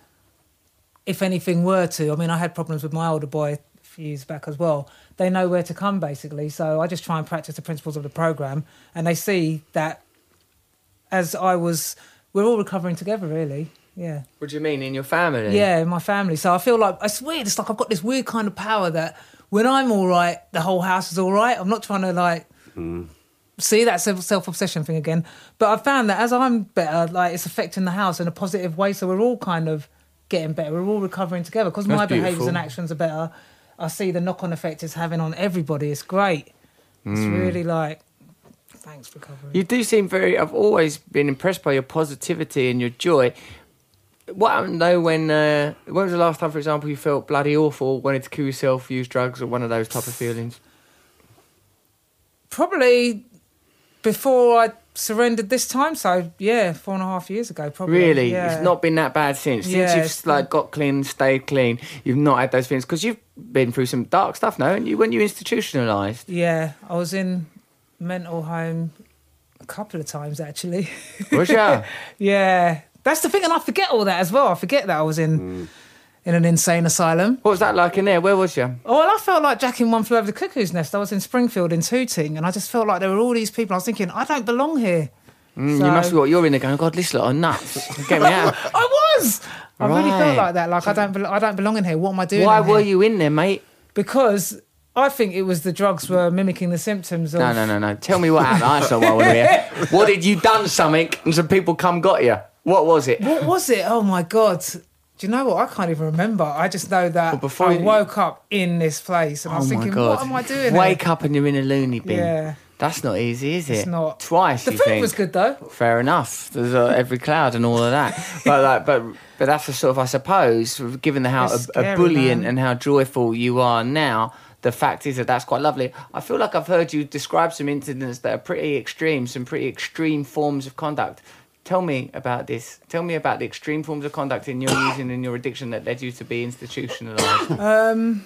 if anything were to, I mean, I had problems with my older boy a few years back as well. They know where to come, basically. So I just try and practice the principles of the programme, and they see that as I was, we're all recovering together, really. Yeah. What do you mean, in your family? Yeah, in my family. So I feel like, it's weird, it's like I've got this weird kind of power that when I'm all right, the whole house is all right. I'm not trying to, like... Mm. See, that self-obsession thing again. But I've found that as I'm better, like, it's affecting the house in a positive way. So we're all kind of getting better. We're all recovering together. Because my behaviours and actions are better, I see the knock-on effect it's having on everybody. It's great. Mm. It's really like, thanks, recovery. You do seem very... I've always been impressed by your positivity and your joy. What happened, though, when... Uh, when was the last time, for example, you felt bloody awful, wanted to kill yourself, use drugs, or one of those type of feelings? Probably... Before I surrendered this time. So yeah, four and a half years ago, probably. Really? Yeah. It's not been that bad since? Since Yeah, you've it's like got clean, stayed clean, you've not had those things? Because you've been through some dark stuff, no? And you, when you institutionalised? Yeah, I was in mental home a couple of times, actually. Was ya? Yeah. That's the thing, and I forget all that as well. I forget that I was in... Mm. in an insane asylum. What was that like in there? Where was you? Oh, well, I felt like Jack in One Flew Over the Cuckoo's Nest. I was in Springfield in Tooting, and I just felt like there were all these people. I was thinking, I don't belong here. Mm, So- You must be what you're in there going, God, this lot are nuts. Get me out. I was! I really Right. felt like that. Like, I don't, bel I don't belong in here. What am I doing Why in were here? you in there, mate? Because I think it was the drugs were mimicking the symptoms of... No, no, no, no. Tell me what happened. That's not what I want to hear. What did you done something and some people come got you? What was it? What was it? Oh, my God. Do you know what? I can't even remember. I just know that Well, before I you- woke up in this place, and I Oh was my thinking, God. what am I doing Wake here? up and you're in a loony bin. Yeah. That's not easy, is it? It's not. Twice, The you food think? was good, though. Fair enough. There's uh, every cloud and all of that. But like, but but that's the sort of, I suppose, given the how It's ab- scary, ebullient man. and how joyful you are now, the fact is that that's quite lovely. I feel like I've heard you describe some incidents that are pretty extreme, some pretty extreme forms of conduct. Tell me about this. Tell me about the extreme forms of conduct in your using and your addiction that led you to be institutionalised. Um,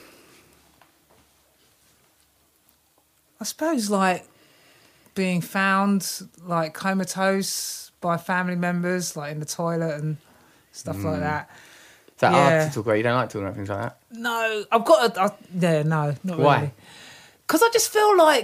I suppose like being found like comatose by family members, like in the toilet and stuff Mm. like that. Is that Yeah. hard to talk about? You don't like talking about things like that? No, I've got a, I, yeah, no, not Why? really. Because I just feel like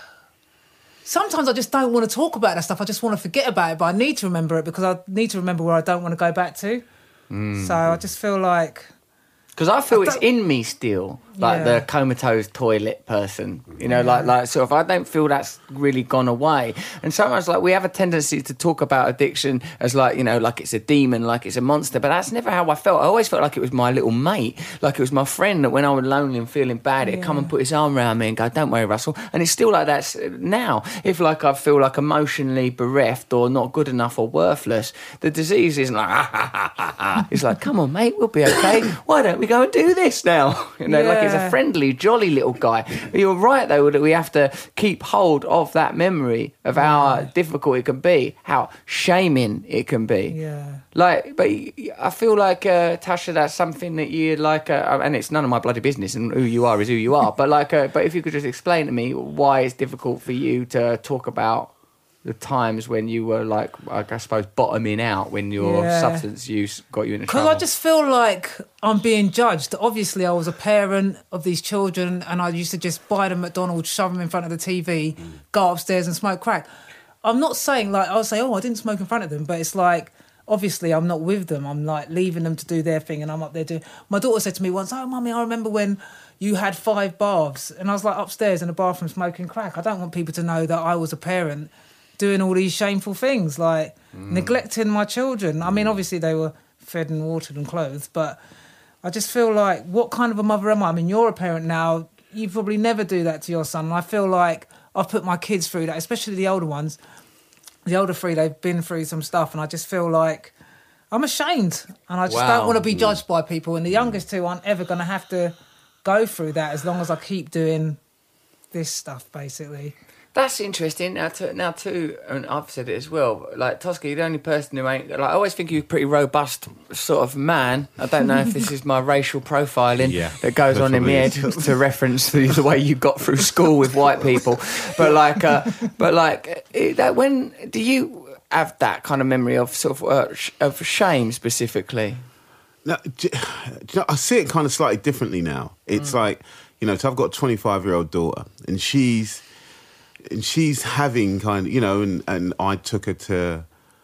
sometimes I just don't want to talk about that stuff. I just want to forget about it, but I need to remember it because I need to remember where I don't want to go back to. Mm. So I just feel like Because I feel I it's don't- in me still, like Yeah. the comatose toilet person. You know, like like sort of. I don't feel that's really gone away. And sometimes, like we have a tendency to talk about addiction as like you know, like it's a demon, like it's a monster. But that's never how I felt. I always felt like it was my little mate, like it was my friend that when I was lonely and feeling bad, he'd come and put his arm around me and go, "Don't worry, Russell." And it's still like that s- now. If like I feel like emotionally bereft or not good enough or worthless, the disease isn't like ha ha ha ha ha. It's like, come on, mate, we'll be okay. Why don't we go and do this now? You know, like it's a Yeah. friendly, jolly little guy. But you're right, though, that we have to keep hold of that memory of how difficult it can be, how shaming it can be. yeah. Like, but I feel like, uh, Tasha, that's something that you like, uh, and it's none of my bloody business, and who you are is who you are. But like, uh, but if you could just explain to me why it's difficult for you to talk about the times when you were like, I suppose, bottoming out when your Yeah. substance use got you into Because trouble. I just feel like I'm being judged. Obviously, I was a parent of these children and I used to just buy them McDonald's, shove them in front of the T V, go upstairs and smoke crack. I'm not saying, like, I'll say, oh, I didn't smoke in front of them, but it's like, obviously, I'm not with them. I'm, like, leaving them to do their thing and I'm up there doing... My daughter said to me once, oh, Mummy, I remember when you had five baths. And I was, like, upstairs in the bathroom smoking crack. I don't want people to know that I was a parent doing all these shameful things, like neglecting my children. I mean, obviously they were fed and watered and clothed, but I just feel like, what kind of a mother am I? I mean, you're a parent now. You probably never do that to your son. And I feel like I've put my kids through that, especially the older ones. The older three, they've been through some stuff, and I just feel like I'm ashamed, and I just Wow. don't want to be judged by people. And the youngest two aren't ever going to have to go through that as long as I keep doing this stuff, basically. That's interesting. Now, to, now too, and I've said it as well. Like Tosca, you're the only person who ain't. Like, I always think you're a pretty robust sort of man. I don't know if this is my racial profiling Yeah, that goes on in my head probably to reference the, the way you got through school with white people. But like, uh, but like, it, that when do you have that kind of memory of sort of uh, sh- of shame specifically? No, do, do you know, I see it kind of slightly differently now. It's like, you know, so I've got a twenty-five-year-old daughter, and she's and she's having kind of, you know, and, and I took her to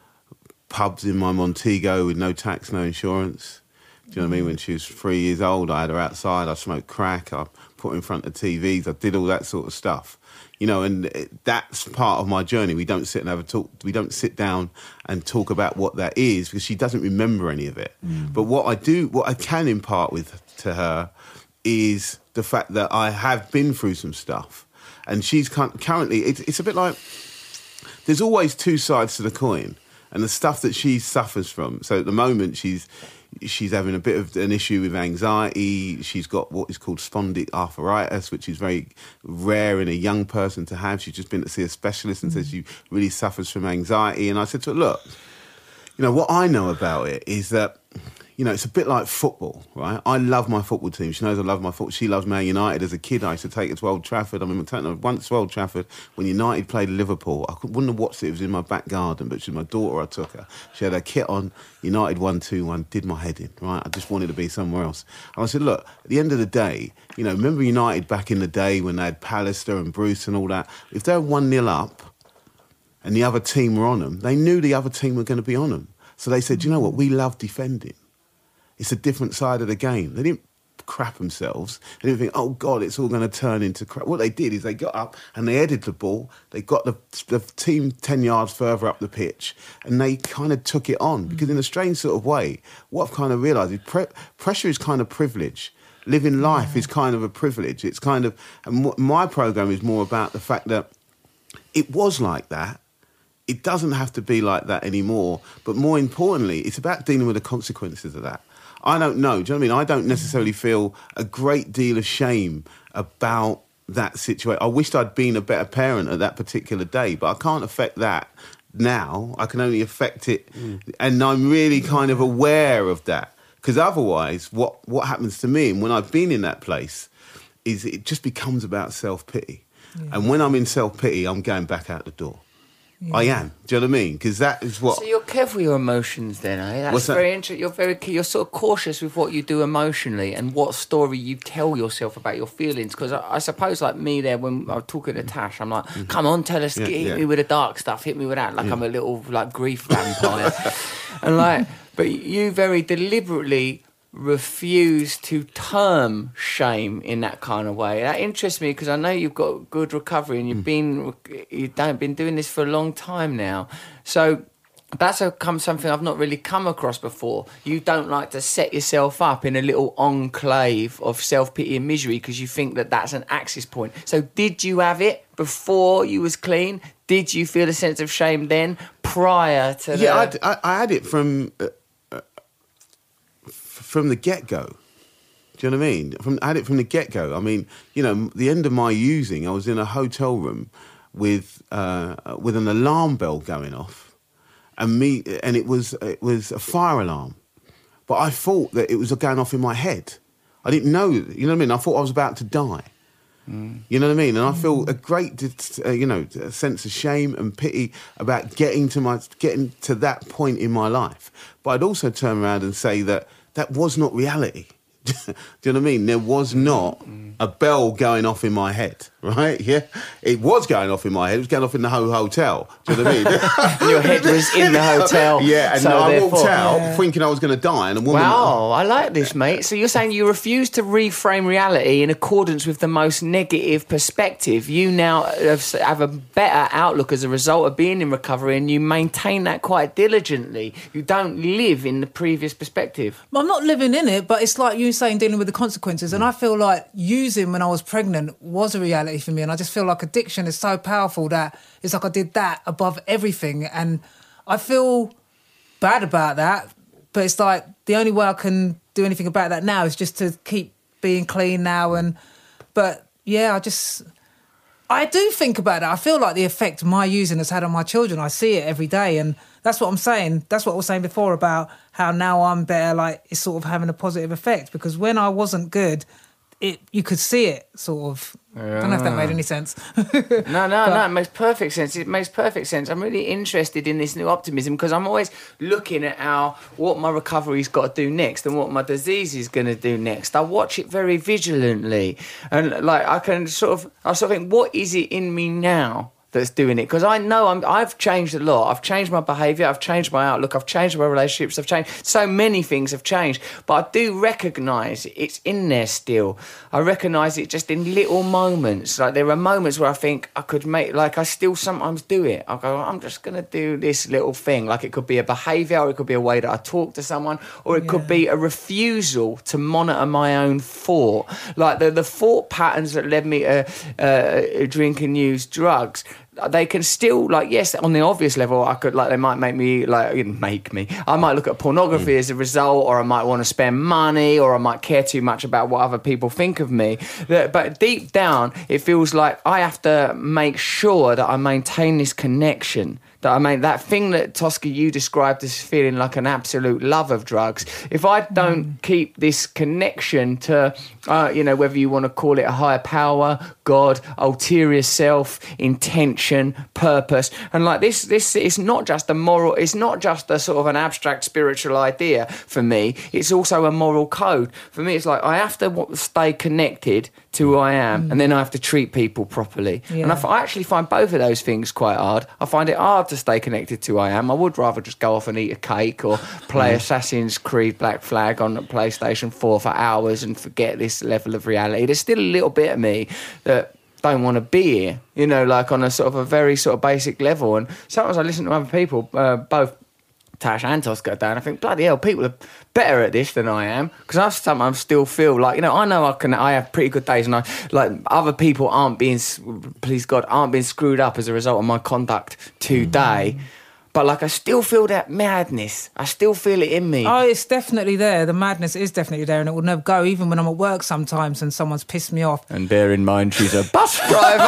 pubs in my Montego with no tax, no insurance. Do you know what I mean? When she was three years old, I had her outside, I smoked crack, I put her in front of T Vs, I did all that sort of stuff. You know, and it, that's part of my journey. We don't sit and have a talk. We don't sit down and talk about what that is because she doesn't remember any of it. Mm. But what I do, what I can impart with to her is the fact that I have been through some stuff. And she's currently, it's, it's a bit like, there's always two sides to the coin. And the stuff that she suffers from. So at the moment, she's, she's having a bit of an issue with anxiety. She's got what is called spondyloarthritis, which is very rare in a young person to have. She's just been to see a specialist and mm. says she really suffers from anxiety. And I said to her, look, you know, what I know about it is that, you know, it's a bit like football, right? I love my football team. She knows I love my football. She loves Man United. As a kid, I used to take her to Old Trafford. I mean, taking her once to Old Trafford when United played Liverpool. I wouldn't have watched it. It was in my back garden, but she was my daughter. I took her. She had her kit on. United won two one. Did my head in, right? I just wanted to be somewhere else. And I said, look, at the end of the day, you know, remember United back in the day when they had Pallister and Bruce and all that? If they were one nil up and the other team were on them, they knew the other team were going to be on them. So they said, you know what? We love defending. It's a different side of the game. They didn't crap themselves. They didn't think, oh, God, it's all going to turn into crap. What they did is they got up and they headed the ball. They got the, the team ten yards further up the pitch and they kind of took it on. Because in a strange sort of way, what I've kind of realised is pre- pressure is kind of privilege. Living life yeah. is kind of a privilege. It's kind of... And w- my programme is more about the fact that it was like that. It doesn't have to be like that anymore. But more importantly, it's about dealing with the consequences of that. I don't know. Do you know what I mean? I don't necessarily feel a great deal of shame about that situation. I wished I'd been a better parent at that particular day, but I can't affect that now. I can only affect it. Mm. And I'm really kind of aware of that. Because otherwise, what, what happens to me, and when I've been in that place, is it just becomes about self-pity. Yeah. And when I'm in self-pity, I'm going back out the door. Yeah. I am. Do you know what I mean? Because that is what... So you're careful with your emotions then, eh? That's What's that? very interesting. You're very... You're sort of cautious with what you do emotionally and what story you tell yourself about your feelings. Because I, I suppose, like me there, when I was talking to Tash, I'm like, mm-hmm. come on, tell us, yeah, hit yeah. me with the dark stuff, hit me with that. Like yeah. I'm a little, like, grief vampire. And, like... But you very deliberately... refuse to term shame in that kind of way. That interests me because I know you've got good recovery and you've mm. been you've done, been doing this for a long time now. So that's a, come something I've not really come across before. You don't like to set yourself up in a little enclave of self-pity and misery because you think that that's an access point. So did you have it before you was clean? Did you feel a sense of shame then prior to yeah, the... I, I had it from... Uh, From the get-go. Do you know what I mean? From, I had it from the get-go. I mean, you know, the end of my using, I was in a hotel room with uh, with an alarm bell going off, and me, and it was it was a fire alarm, but I thought that it was going off in my head. I didn't know. You know what I mean? I thought I was about to die. Mm. You know what I mean? And I feel a great, uh, you know, sense of shame and pity about getting to my getting to that point in my life. But I'd also turn around and say that. That was not reality. Do you know what I mean? There was not mm. a bell going off in my head, right? Yeah, it was going off in my head. It was going off in the whole hotel. Do you know what I mean? Your head was in the hotel. Yeah, and so I therefore, walked out yeah. thinking I was going to die, and a woman. Wow, I like this, mate. So you're saying you refuse to reframe reality in accordance with the most negative perspective. You now have a better outlook as a result of being in recovery, and you maintain that quite diligently. You don't live in the previous perspective. I'm not living in it, but it's like you saying dealing with the consequences. And I feel like using when I was pregnant was a reality for me. And I just feel like addiction is so powerful that it's like I did that above everything. And I feel bad about that. But it's like the only way I can do anything about that now is just to keep being clean now. And but yeah, I just... I do think about that. I feel like the effect my using has had on my children. I see it every day, and that's what I'm saying. That's what I was saying before about how now I'm better, like it's sort of having a positive effect. Because when I wasn't good, it you could see it, sort of. Yeah. I don't know if that made any sense. no, no, but, no, it makes perfect sense. It makes perfect sense. I'm really interested in this new optimism because I'm always looking at how what my recovery's got to do next and what my disease is going to do next. I watch it very vigilantly, and like I can sort of, I sort of think, what is it in me now that's doing it? Because I know I'm, I've changed a lot. I've changed my behaviour. I've changed my outlook. I've changed my relationships. I've changed. So many things have changed. But I do recognise it's in there still. I recognise it just in little moments. Like there are moments where I think I could make, like I still sometimes do it. I go, I'm just going to do this little thing. Like it could be a behaviour, or it could be a way that I talk to someone, or it yeah. could be a refusal to monitor my own thought. Like the, the thought patterns that led me to uh, drink and use drugs, they can still, like, yes, on the obvious level, I could, like, they might make me, like, make me. I might look at pornography mm. as a result, or I might want to spend money, or I might care too much about what other people think of me. But deep down, it feels like I have to make sure that I maintain this connection. That I mean, that thing that, Tosca, you described as feeling like an absolute love of drugs. If I don't mm. keep this connection to, uh, you know, whether you want to call it a higher power, God, ulterior self, intention, purpose, and like this, this is not just a moral. It's not just a sort of an abstract spiritual idea for me. It's also a moral code for me. It's like I have to stay connected to who I am, mm. and then I have to treat people properly. Yeah. And I, I actually find both of those things quite hard. I find it hard to stay connected to who I am. I would rather just go off and eat a cake or play mm. Assassin's Creed Black Flag on PlayStation four for hours and forget this level of reality. There's still a little bit of me that don't want to be here, you know, like on a sort of a very sort of basic level. And sometimes I listen to other people, uh, both Tash and Tosca down. I think, bloody hell, people are better at this than I am, because I sometimes still feel like, you know, I know I can. I have pretty good days, and I like other people aren't being, please God, aren't being screwed up as a result of my conduct today. Mm. But like I still feel that madness. I still feel it in me. Oh, it's definitely there. The madness is definitely there, and it will never go. Even when I'm at work sometimes and someone's pissed me off. And bear in mind, she's a bus driver.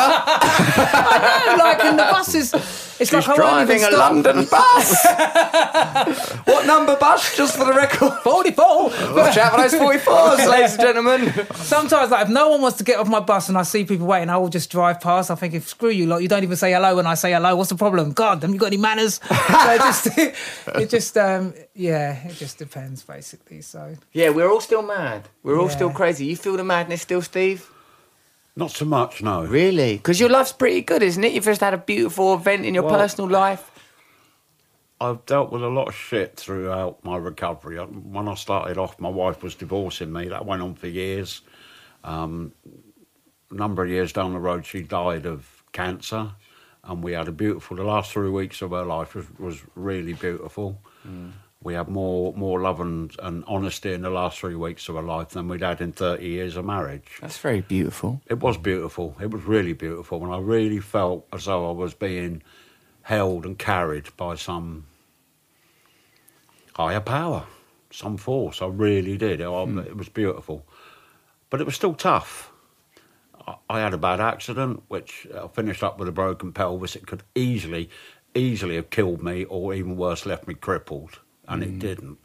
I know, like, and the bus is. It's she's like driving a London bus. What number bus? Just for the record, forty-four. Watch out for those forty-fours, ladies and gentlemen. Sometimes, like, if no one wants to get off my bus and I see people waiting, I will just drive past. I think, if screw you, lot, you don't even say hello when I say hello. What's the problem? God, have you got any manners? So it just, it just, um, yeah, it just depends, basically. So yeah, we're all still mad. We're all Yeah. still crazy. You feel the madness still, Steve? Not so much, no. Really? Because your life's pretty good, isn't it? You've just had a beautiful event in your Well, personal life. I've dealt with a lot of shit throughout my recovery. When I started off, my wife was divorcing me. That went on for years. Um, a number of years down the road, she died of cancer. And we had a beautiful, the last three weeks of her life was, was really beautiful. Mm. We had more more love and, and honesty in the last three weeks of her life than we'd had in thirty years of marriage. That's very beautiful. It was beautiful. It was really beautiful. And I really felt as though I was being held and carried by some higher power, some force. I really did. It, mm. it was beautiful. But it was still tough. I had a bad accident, which I finished up with a broken pelvis. It could easily, easily have killed me, or even worse, left me crippled, and mm. it didn't.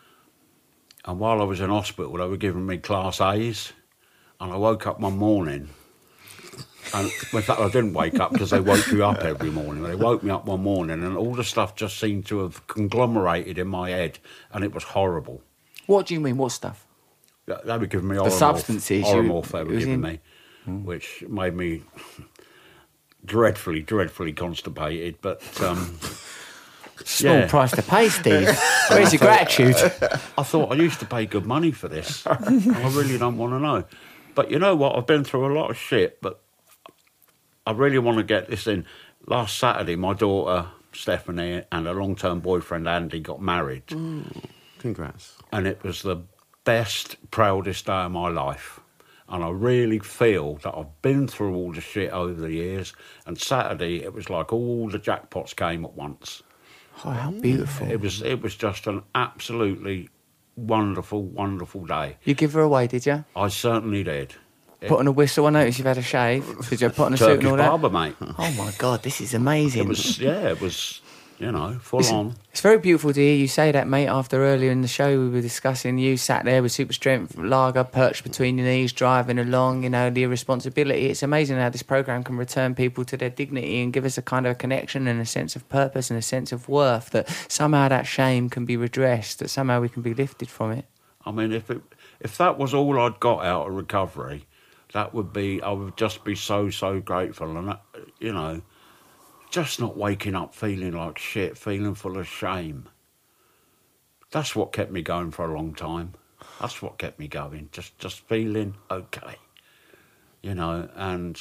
And while I was in hospital, they were giving me class A's, and I woke up one morning, and in fact I didn't wake up because they woke you up every morning. They woke me up one morning, and all the stuff just seemed to have conglomerated in my head, and it was horrible. What do you mean? What stuff? They were giving me the Oromorph, substances. Oromorph they were giving in... me. Mm. Which made me dreadfully, dreadfully constipated. But um, small yeah. price to pay, Steve. Where's your gratitude? I thought I used to pay good money for this. I really don't want to know. But you know what? I've been through a lot of shit. But I really want to get this in. Last Saturday, my daughter Stephanie and her long-term boyfriend Andy got married. Mm. Congrats! And it was the best, proudest day of my life. And I really feel that I've been through all the shit over the years. And Saturday, it was like all the jackpots came at once. Oh, how beautiful. It was it was just an absolutely wonderful, wonderful day. You give her away, did you? I certainly did. Put on a whistle. I noticed you've had a shave. Did you put on a suit and all that? Barber, mate. Oh, my God, this is amazing. It was, yeah, it was... You know, full it's, on. It's very beautiful to hear you say that, mate, after earlier in the show we were discussing you sat there with super strength lager perched between your knees, driving along, you know, the irresponsibility. It's amazing how this programme can return people to their dignity and give us a kind of a connection and a sense of purpose and a sense of worth, that somehow that shame can be redressed, that somehow we can be lifted from it. I mean, if it, if that was all I'd got out of recovery, that would be, I would just be so, so grateful. And, that, you know... Just not waking up feeling like shit, feeling full of shame. That's what kept me going for a long time. That's what kept me going, just just feeling okay. You know, and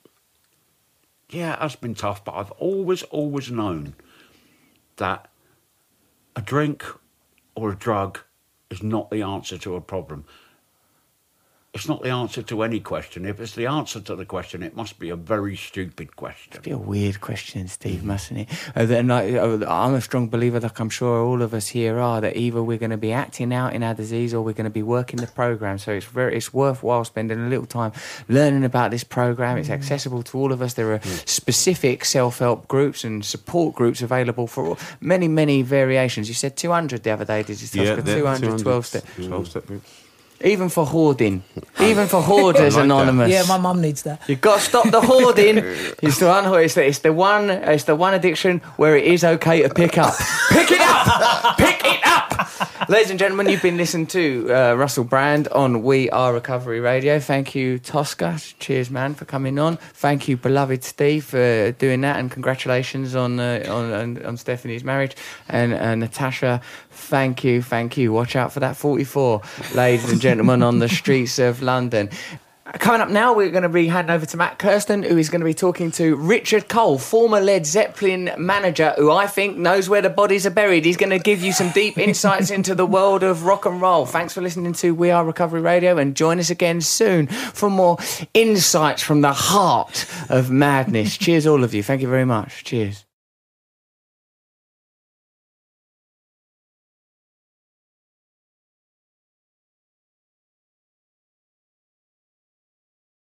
yeah, it's been tough, but I've always, always known that a drink or a drug is not the answer to a problem. it's not the answer to any question. If it's the answer to the question, it must be a very stupid question. It'd be a weird question, Steve, mm-hmm. mustn't it? Uh, then, like, I'm a strong believer, like I'm sure all of us here are, that either we're going to be acting out in our disease or we're going to be working the program. So it's very, it's worthwhile spending a little time learning about this program. It's accessible to all of us. There are mm. specific self-help groups and support groups available for all, many, many variations. You said two hundred the other day, did you? Yeah, two hundred, twelve step. twelve step groups. Even for hoarding. Even for Hoarders like Anonymous. Yeah, my mum needs that. You've got to stop the hoarding. It's the one, it's the, it's the one, it's the one addiction where it is okay to pick up. Pick it up! Pick it up! Ladies and gentlemen, you've been listening to uh, Russell Brand on We Are Recovery Radio. Thank you, Tosca. Cheers, man, for coming on. Thank you, beloved Steve, for doing that, and congratulations on uh, on, on, on Stephanie's marriage. And uh, Natasha, thank you, thank you. Watch out for that forty-four, ladies and gentlemen, on the streets of London. Coming up now, we're going to be handing over to Matt Kirsten, who is going to be talking to Richard Cole, former Led Zeppelin manager, who I think knows where the bodies are buried. He's going to give you some deep insights into the world of rock and roll. Thanks for listening to We Are Recovery Radio, and join us again soon for more insights from the heart of madness. Cheers, all of you. Thank you very much. Cheers.